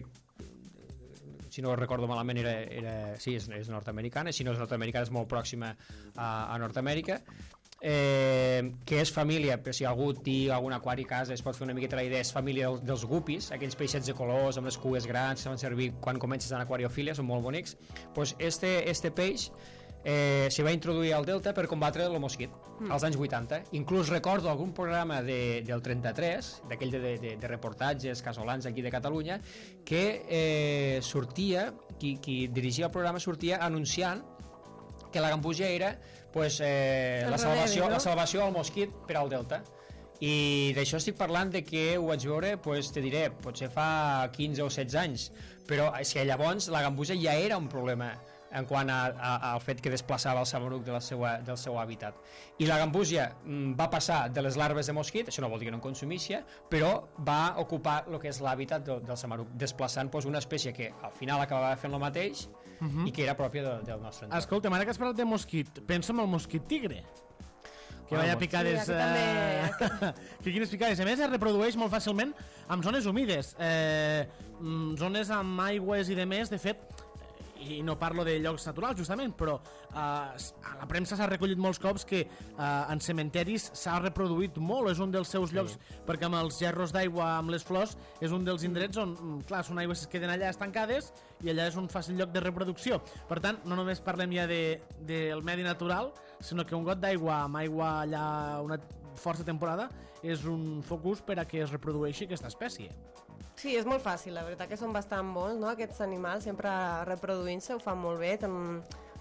si no recordo malament, era, era, sí, és, és nord-americana, si no és nord-americana és molt pròxima a, a Nord-Amèrica, eh, que és família, però si algú té algun aquari a casa es pot fer una miqueta la idea, és família dels, dels gupis, aquells peixets de colors amb les cues grans, que van servir quan comences en aquariofília, són molt bonics. Pues este, este peix eh, s'hi va introduir al delta per combatre el mosquit mm. als anys vuitanta. Inclús recordo algun programa de, del trenta-tres, d'aquell de, de, de reportatges casolans aquí de Catalunya, que eh, sortia, qui, qui dirigia el programa sortia anunciant que la gambúsia era pues, eh, la, salvació, remedi, no? la salvació al mosquit per al delta. I d'això estic parlant de que ho vaig veure, pues, te diré, potser fa quinze o setze anys, però és que llavors la gambúsia ja era un problema en quant a, a, al fet que desplaçava el samaruc de la seva, del seu hàbitat. I la gambúsia mm, va passar de les larves de mosquit, això no vol dir que no en consumícia, però va ocupar el que és l'hàbitat del, del samaruc, desplaçant pues, una espècie que al final acabava fent el mateix uh -huh. i que era pròpia de, del nostre entorn. Escolta, ara que has parlat de mosquit, pensa en el mosquit tigre, que ah, vaya picades... Sí, eh... que quines picades. A més, es reprodueix molt fàcilment en zones humides, eh, zones amb aigües i de més. De fet, i no parlo de llocs naturals justament, però eh, a la premsa s'ha recollit molts cops que eh, en cementeris s'ha reproduït molt, és un dels seus llocs, sí. perquè amb els gerros d'aigua amb les flors és un dels indrets on, clar, són aigües que es queden allà estancades i allà és un fàcil lloc de reproducció. Per tant, no només parlem ja de, del medi natural, sinó que un got d'aigua amb aigua allà una força temporada és un focus per a que es reprodueixi aquesta espècie. Sí, és molt fàcil, la veritat que són bastant bons, no? Aquests animals sempre reproduint-se ho fan molt bé, ten...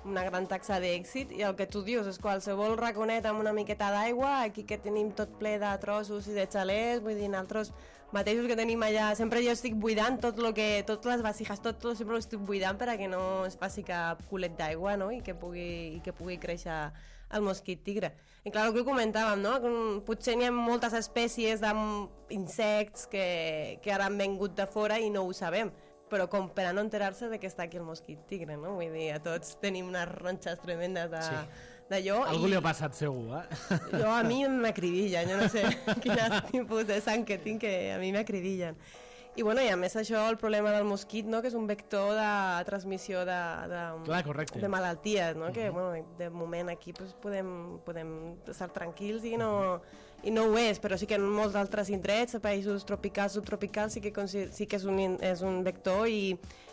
una gran taxa d'èxit, i el que tu dius és qualsevol raconet amb una miqueta d'aigua, aquí que tenim tot ple de trossos i de xalers, vull dir, nosaltres mateixos que tenim allà, sempre jo estic buidant tot lo que, totes les vasijas, tot, tot sempre ho estic buidant per a que no es faci cap culet d'aigua, no? I que pugui, i que pugui créixer el mosquit tigre. I clar, el que comentàvem, no? Que potser n'hi ha moltes espècies d'insectes que, que ara han vingut de fora i no ho sabem, però com per a no enterar-se de que està aquí el mosquit tigre, no? Vull dir, a tots tenim unes ronxes tremendes de, sí. d'allò. Algú i... li ha passat segur, eh? Jo, a mi m'acribillen, jo no sé quin tipus de sang que tinc, que a mi m'acribillen. I, bueno, i a més això, el problema del mosquit, no? Que és un vector de transmissió de, de, Clar, correcte. de malalties, no? Que, bueno, de moment aquí pues, podem, podem estar tranquils i no, i no ho és, però sí que en molts altres indrets, a països tropicals, subtropicals, sí que, sí que és, un, és un vector i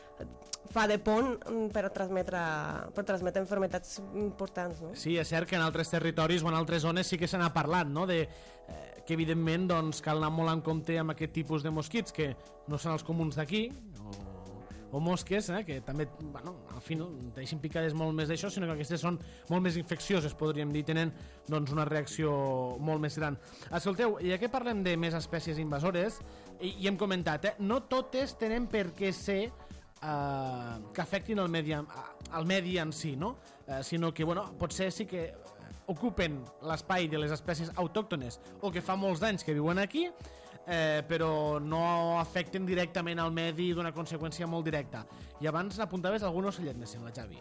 fa de pont per transmetre, per transmetre enfermetats importants. No? Sí, és cert que en altres territoris o en altres zones sí que se n'ha parlat, no? de, eh, que evidentment doncs, cal anar molt en compte amb aquest tipus de mosquits, que no són els comuns d'aquí, o, o mosques, eh, que també, bueno, al final deixen picades molt més d'això, sinó que aquestes són molt més infeccioses, podríem dir, tenen doncs, una reacció molt més gran. Escolteu, ja que parlem de més espècies invasores, i, i hem comentat, eh, no totes tenen per què ser Uh, que afectin el medi, el medi en si, no? Uh, sinó que, bueno, potser sí que ocupen l'espai de les espècies autòctones o que fa molts d'anys que viuen aquí, eh, però no afecten directament al medi d'una conseqüència molt directa. I abans apuntaves algun ocellet, me sembla, Xavi.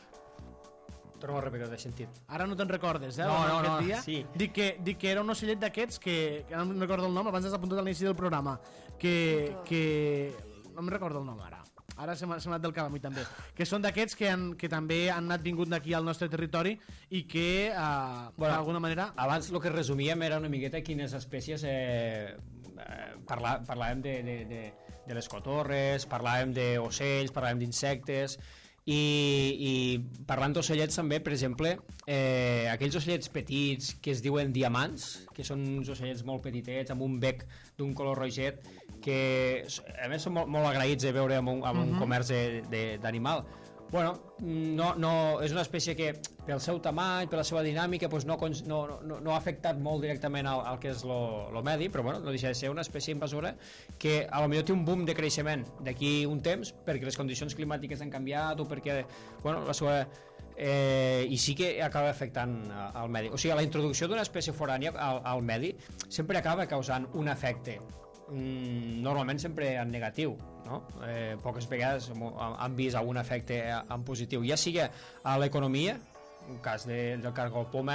Torno a repetir, de sentit. Ara no te'n recordes, eh? No, no, no, dia. sí. Dic que, dic que era un ocellet d'aquests que, que no em recordo el nom, abans has apuntat a l'inici del programa, que, que... no em recordo el nom ara. Ara se m'ha anat del cap a mi també, que són d'aquests que, han, que també han anat vingut d'aquí al nostre territori i que, eh, bueno, d'alguna manera... Abans el que resumíem era una miqueta quines espècies... Eh, eh, parlà, parlàvem de, de, de, de les cotorres, parlàvem d'ocells, parlàvem d'insectes... I, i parlant d'ocellets també, per exemple, eh, aquells ocellets petits que es diuen diamants, que són uns ocellets molt petitets amb un bec d'un color roget, que a més són molt, molt agraïts de veure amb un, amb un uh-huh. comerç d'animal. Bueno, no, no, és una espècie que pel seu tamany, per la seva dinàmica, pues no, no, no, no ha afectat molt directament al, al que és el medi, però bueno, no deixa de ser una espècie invasora que a lo millor té un boom de creixement d'aquí un temps perquè les condicions climàtiques han canviat o perquè bueno, la seva... Eh, i sí que acaba afectant al medi. O sigui, la introducció d'una espècie forània al, al medi sempre acaba causant un efecte, mm, normalment sempre en negatiu, no? Eh, poques vegades han vist algun efecte en positiu, ja sigui a l'economia, en cas de, del cargol poma,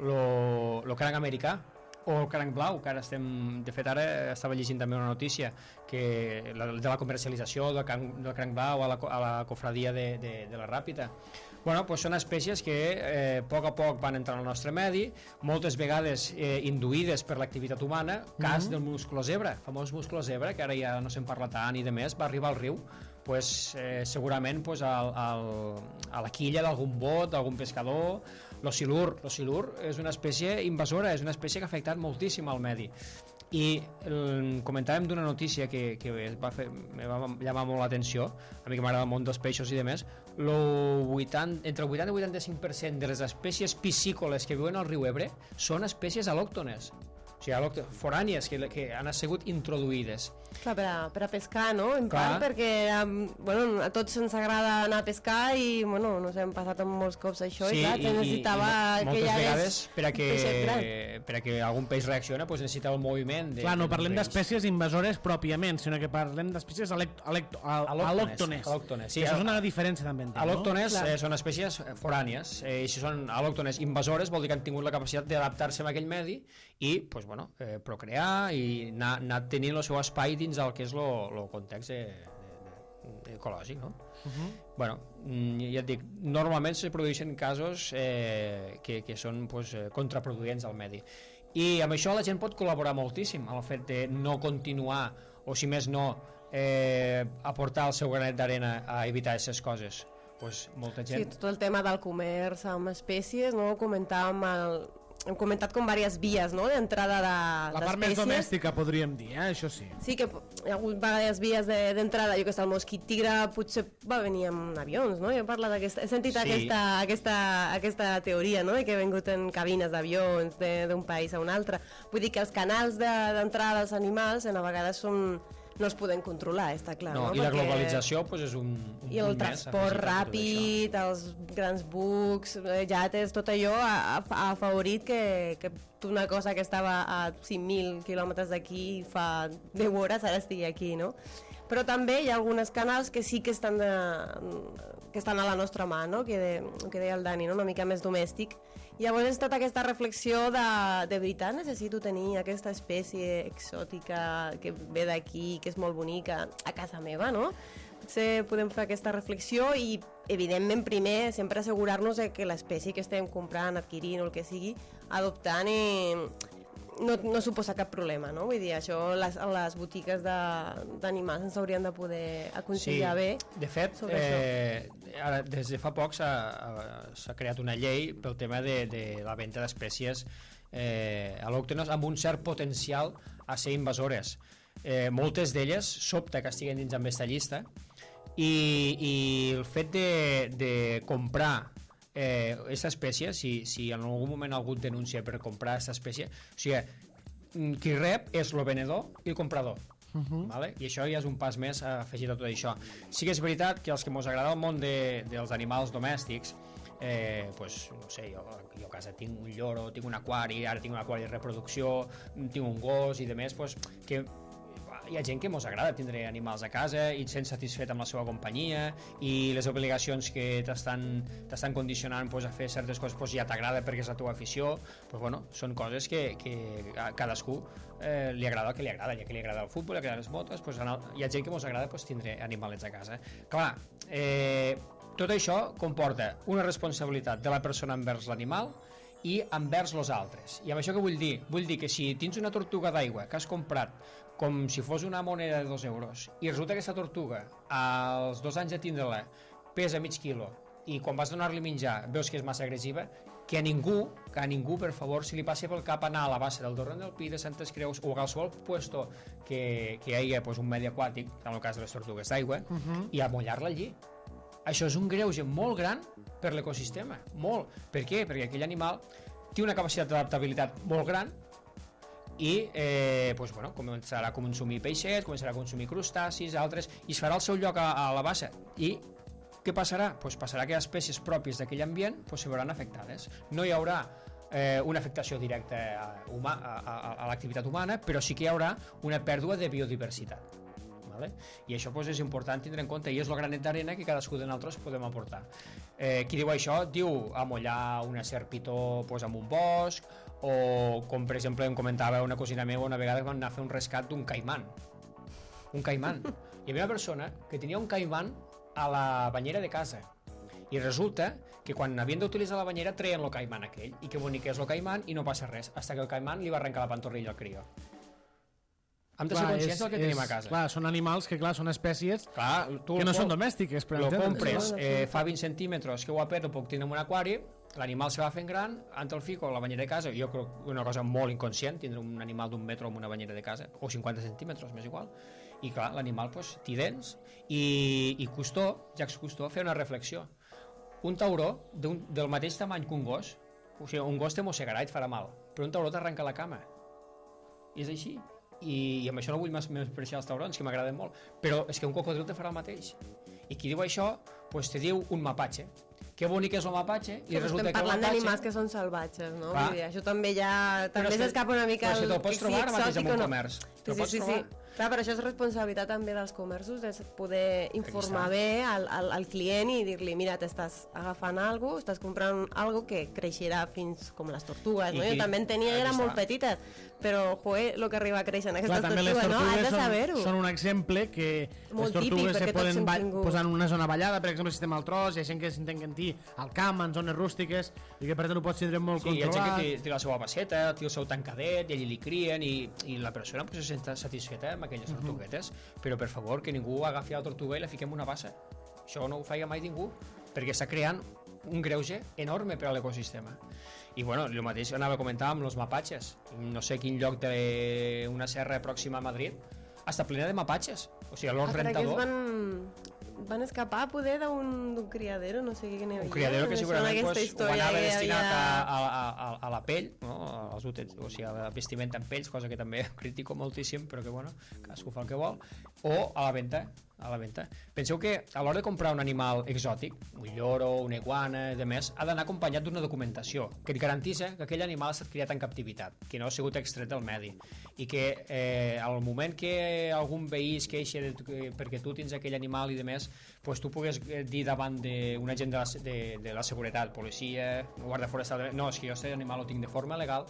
el cranc americà o el cranc blau, que ara estem, de fet ara estava llegint també una notícia que la, de la comercialització del cranc, del cranc blau a la, a la cofradia de, de, de la Ràpita. Bueno, pues són espècies que eh, a poc a poc van entrar al nostre medi, moltes vegades eh, induïdes per l'activitat humana, cas mm-hmm. del musclo zebra, famós musclo zebra, que ara ja no se'n parla tant i de més, va arribar al riu, pues, eh, segurament pues, al, al, a la quilla d'algun bot, d'algun pescador. L'osilur, l'osilur és una espècie invasora, és una espècie que ha afectat moltíssim al medi. I el, comentàvem d'una notícia que, que va fer, me va llamar molt l'atenció, a mi que m'agrada el món dels peixos i demés, lo vuitanta, entre el vuitanta i el vuitanta-cinc per cent de les espècies piscícoles que viuen al riu Ebre són espècies al·lòctones, o sigui, forànies que, que han sigut introduïdes. Clar, per a, per a pescar, no? En Clar. part perquè bueno, a tots ens agrada anar a pescar i bueno, nos hem passat molts cops això sí, i clar, i, necessitava i, que hi hagués vegades per a que, per a que algun peix reacciona pues necessita el moviment de, clar, no de parlem d'espècies invasores pròpiament, sinó que parlem d'espècies al·lòctones, al·lòctones sí, això és una diferència també, entenc, al·lòctones no? eh, són espècies forànies, eh, i si són al·lòctones invasores vol dir que han tingut la capacitat d'adaptar-se a aquell medi i pues, bueno, eh, procrear i anar, anar tenint el seu espai dins el que és el context de, de, de, ecològic, no? Uh-huh. Bueno, ja et dic, normalment se produeixen casos eh, que, que són pues, contraproduents al medi i amb això la gent pot col·laborar moltíssim amb el fet de no continuar o si més no eh, aportar el seu granet d'arena a evitar aquestes coses. Pues, molta gent... Sí, tot el tema del comerç amb espècies, no? Comentàvem el, hem comentat com diverses vies, no?, d'entrada de, La part més domèstica, podríem dir, eh? Això sí. Sí, que hi ha hagut diverses vies d'entrada, jo que sé, el mosquit tigre potser va venir amb avions, no? Jo he parlat d'aquesta, he sentit sí. aquesta, aquesta, aquesta teoria, no?, de que ha vingut en cabines d'avions d'un país a un altre. Vull dir que els canals d'entrada de, dels animals a vegades són no es poden controlar, està clar. No, no? I la Perquè... globalització pues, és un, un I el transport ràpid, els grans bucs, jates, tot allò ha, ha afavorit que, que una cosa que estava a cinc mil quilòmetres d'aquí fa deu hores ara estigui aquí, no? Però també hi ha alguns canals que sí que estan, de, que estan a la nostra mà, no? Que, de, que deia el Dani, no? Una mica més domèstic. Llavors és tota aquesta reflexió de, de veritat necessito tenir aquesta espècie exòtica que ve d'aquí, que és molt bonica, a casa meva, no? Potser podem fer aquesta reflexió i, evidentment, primer sempre assegurar-nos que l'espècie que estem comprant, adquirint o el que sigui, adoptant eh, no, no suposa cap problema, no? Vull dir, això les, les botigues d'animals ens haurien de poder aconsellar sí. bé. De fet, eh, ara, des de fa poc s'ha creat una llei pel tema de, de la venda d'espècies eh, al·lòctones amb un cert potencial a ser invasores. Eh, moltes d'elles sobta que estiguen dins amb aquesta llista i, i el fet de, de comprar eh, aquesta espècie, si, si en algun moment algú denuncia per comprar aquesta espècie, o sigui, qui rep és el venedor i el comprador. Uh-huh. Vale? I això ja és un pas més afegit a tot això. Sí que és veritat que els que ens agrada el món de, dels animals domèstics, eh, pues, no sé, jo, jo a casa tinc un lloro, tinc un aquari, ara tinc un aquari de reproducció, tinc un gos i demés, pues, que hi ha gent que mos agrada tindre animals a casa i sent satisfet amb la seva companyia i les obligacions que t'estan condicionant pues, a fer certes coses pues, ja t'agrada perquè és la teva afició, pues, bueno, són coses que, que a cadascú eh, li agrada el que li agrada, ja que li agrada el futbol, li agraden les motos, pues, hi ha gent que mos agrada pues, tindre animalets a casa. Clar, eh, tot això comporta una responsabilitat de la persona envers l'animal i envers els altres. I amb això què vull dir? Vull dir que si tens una tortuga d'aigua que has comprat com si fos una moneda de dos euros i resulta que aquesta tortuga als dos anys de tindre-la pesa mig quilo i quan vas donar-li menjar veus que és massa agressiva, que a ningú, que a ningú, per favor, si li passi pel cap anar a la bassa del Torrent del Pi, de Santes Creus o a qualsevol puesto que, que hi hagi pues, un medi aquàtic, en el cas de les tortugues d'aigua, uh-huh. i amollar-la allí. Això és un greuge molt gran per l'ecosistema, molt. Per què? Perquè aquell animal té una capacitat d'adaptabilitat molt gran i eh, pues, bueno, començarà a consumir peixets, començarà a consumir crustacis, altres, i es farà el seu lloc a, a la bassa. I què passarà? Pues passarà que les espècies pròpies d'aquell ambient pues, se veuran afectades. No hi haurà eh, una afectació directa a, a, a, a l'activitat humana, però sí que hi haurà una pèrdua de biodiversitat. Vale? I això pues, és important tindre en compte i és el granet d'arena que cadascú de nosaltres podem aportar. Eh, qui diu això diu amollar una serpitó pues, en un bosc o com per exemple em comentava una cosina meva una vegada que van anar a fer un rescat d'un caiman un caiman hi havia una persona que tenia un caiman a la banyera de casa i resulta que quan havien d'utilitzar la banyera treien el caiman aquell i que bonic és el caiman i no passa res fins que el caiman li va arrencar la pantorrilla al crió. Hem de ser conscients del que tenim a casa. Clar, són animals que, clar, són espècies clar, tu que no són domèstiques. Lo compres, eh, fa vint centímetres, que guapet, ho puc tenir en un aquari, l'animal se va fent gran, ante el fico a la banyera de casa, jo crec una cosa molt inconscient, tindre un animal d'un metre amb una banyera de casa, o cinquanta centímetres, m'és igual, i clar, l'animal, pues, t'hi dents, i, i Cousteau, Jacques Cousteau, feia una reflexió. Un tauró del mateix tamany que un gos, o sigui, un gos te mossegarà i et farà mal, però un tauró t'arrenca la cama. I és així. I, i amb això no vull menysprear els taurons, que m'agraden molt, però és que un cocodril te farà el mateix. I qui diu això, pues te diu un mapatge. Que bonic és el mapatge i però resulta estem que el parlant mapatge... d'animals que són salvatges, no? Clar. Vull dir, això també ja... També s'escapa una mica... Però si te'l pots trobar ara mateix en un no? comerç. Sí, sí, sí, sí. Clar, però això és responsabilitat també dels comerços, de poder informar bé al, al, al client i dir-li, mira, t'estàs agafant alguna cosa, estàs comprant alguna cosa que creixerà fins com les tortugues, no? Jo també en tenia i era molt petita, però, joder, el que arriba a créixer en aquestes Clar, tortugues, les tortugues no? Has de són, saber-ho. són un exemple que molt les tortugues típic, se poden posar en una zona ballada, per exemple, si estem al tros, hi ha gent que s'entén en ti al camp, en zones rústiques, i que per tant ho pots tindre molt sí, controlat. Sí, hi ha gent que té, té la seva passeta, té el seu tancadet, i allí li crien, i, i la persona pues, se sent satisfeta amb aquelles tortuguetes, uh-huh. però per favor, que ningú agafi la tortuga i la fiquem en una bassa. Això no ho feia mai ningú, perquè està creant un greuge enorme per a l'ecosistema. I bueno, el mateix anava a comentar amb els mapatges. No sé quin lloc d'una serra pròxima a Madrid està plena de mapatges. O sigui, l'Hort Ah, per aquí es Rentador... van, van escapar poder d'un d'un criadero, no sé què n'hi havia. Un criadero que segurament pues, ho anava que destinat havia... a, a, a, a la pell, no? Als útens, o sigui, a la vestimenta en pells, cosa que també critico moltíssim, però que bueno, cadascú fa el que vol, o a la venda, a la venda. Penseu que a l'hora de comprar un animal exòtic, un lloro, una iguana i demés, ha d'anar acompanyat d'una documentació que et garantissa que aquell animal ha estat criat en captivitat, que no ha sigut extret del medi, i que eh, al moment que algun veí es queixa de, que, perquè tu tens aquell animal i demés, pues tu pugues dir davant d'un agent de la, de, de la seguretat, policia, guarda forestal, no, és que jo aquest animal ho tinc de forma legal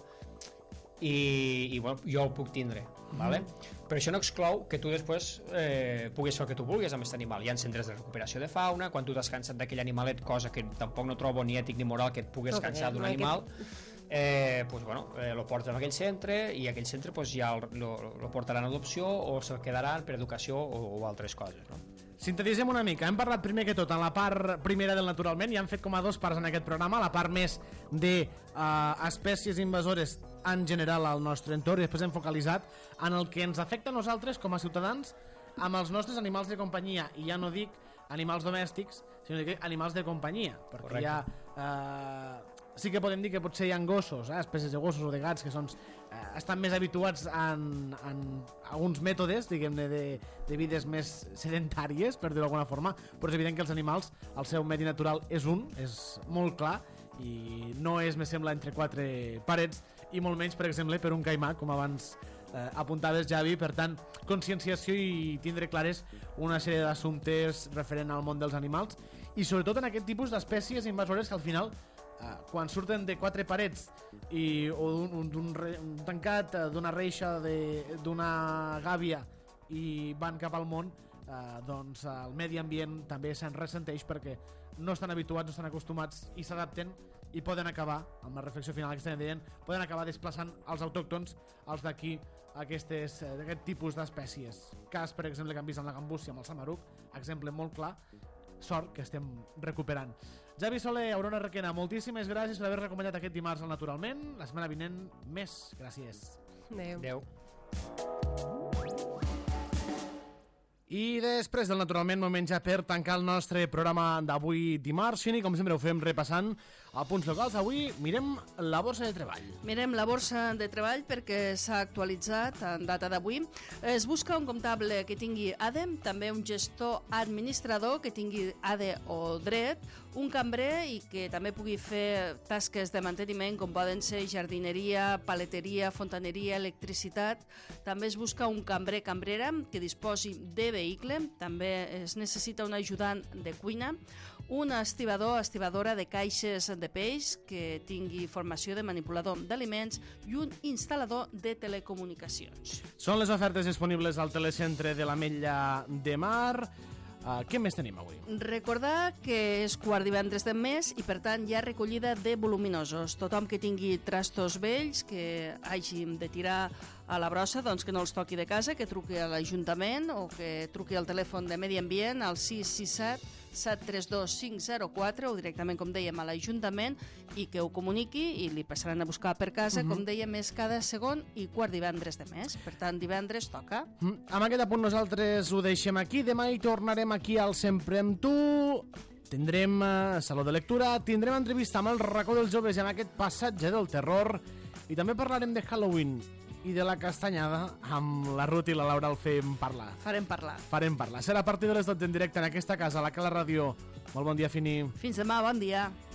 i, i bueno, jo el puc tindre, mm-hmm. vale? Però això no exclou que tu després eh, puguis fer el que tu vulguis amb aquest animal. Hi ha centres de recuperació de fauna, quan tu t'has cansat d'aquell animalet, cosa que tampoc no trobo ni ètic ni moral que et pugues no, cansar d'un no animal, eh, pues, bueno, eh, lo portes a aquell centre i aquell centre pues, ja el, lo, lo portaran a adopció o se'l quedaran per educació o, o altres coses, no? Sintetitzem una mica. Hem parlat primer que tot en la part primera del Naturalment i hem fet com a dos parts en aquest programa, la part més de uh, espècies invasores en general al nostre entorn i després hem focalitzat en el que ens afecta a nosaltres com a ciutadans amb els nostres animals de companyia, i ja no dic animals domèstics, sinó que animals de companyia, perquè Correcte. ja eh, sí que podem dir que potser hi ha gossos, eh, espècies de gossos o de gats que són, eh, estan més habituats en, en alguns mètodes, diguem-ne, de, de vides més sedentàries, per dir-ho d'alguna forma, però és evident que els animals, el seu medi natural és un, és molt clar, i no és, me sembla, entre quatre parets, i molt menys, per exemple, per un caimà, com abans eh, apuntaves, Javi. Per tant, conscienciació i tindre clares una sèrie d'assumptes referent al món dels animals, i sobretot en aquest tipus d'espècies invasores que al final, eh, quan surten de quatre parets i, o d'un tancat, d'una reixa, d'una gàbia, i van cap al món, eh, doncs el medi ambient també se'n ressenteix perquè no estan habituats, no estan acostumats i s'adapten, i poden acabar, amb la reflexió final que estem dient, poden acabar desplaçant els autòctons, els d'aquí, aquest tipus d'espècies. Cas, per exemple, que hem vist amb la gambúcia, amb el samaruc, exemple molt clar, sort que estem recuperant. Javi Soler, Aurora Requena, moltíssimes gràcies per haver-nos acompanyat aquest dimarts al Naturalment. La setmana vinent, més. Gràcies. Adéu. Adéu. I després del Naturalment, moment ja per tancar el nostre programa d'avui dimarts. Xini, com sempre ho fem repassant a punts locals. Avui mirem la borsa de treball. Mirem la borsa de treball perquè s'ha actualitzat en data d'avui. Es busca un comptable que tingui A D E, també un gestor administrador que tingui A D E o dret, un cambrer i que també pugui fer tasques de manteniment com poden ser jardineria, paleteria, fontaneria, electricitat. També es busca un cambrer cambrera que disposi de vehicle, també es necessita un ajudant de cuina, un estibador, estibadora de caixes de peix que tingui formació de manipulador d'aliments i un instal·lador de telecomunicacions. Són les ofertes disponibles al telecentre de l'Ametlla de Mar. Uh, què més tenim avui? Recordar que és quart divendres de mes i per tant hi ha recollida de voluminosos. Tothom que tingui trastos vells que hagi de tirar a la brossa, doncs que no els toqui de casa, que truqui a l'Ajuntament o que truqui al telèfon de Medi Ambient al sis sis set, set tres dos, cinc zero quatre o directament, com dèiem, a l'Ajuntament i que ho comuniqui i li passaran a buscar per casa, uh-huh. com dèiem, és cada segon i quart divendres de mes. Per tant, divendres toca. Uh-huh. Amb aquest apunt nosaltres ho deixem aquí. Demà hi tornarem aquí al Sempre amb tu. Tindrem uh, saló de lectura, tindrem entrevista amb el racó dels joves i amb aquest passatge del terror i també parlarem de Halloween i de la castanyada amb la Ruth i la Laura el fem parlar. Farem parlar. Farem parlar. Serà a partir de les dotze en directe en aquesta casa, a la Cala Ràdio. Molt bon dia, Fini. Fins demà, bon dia.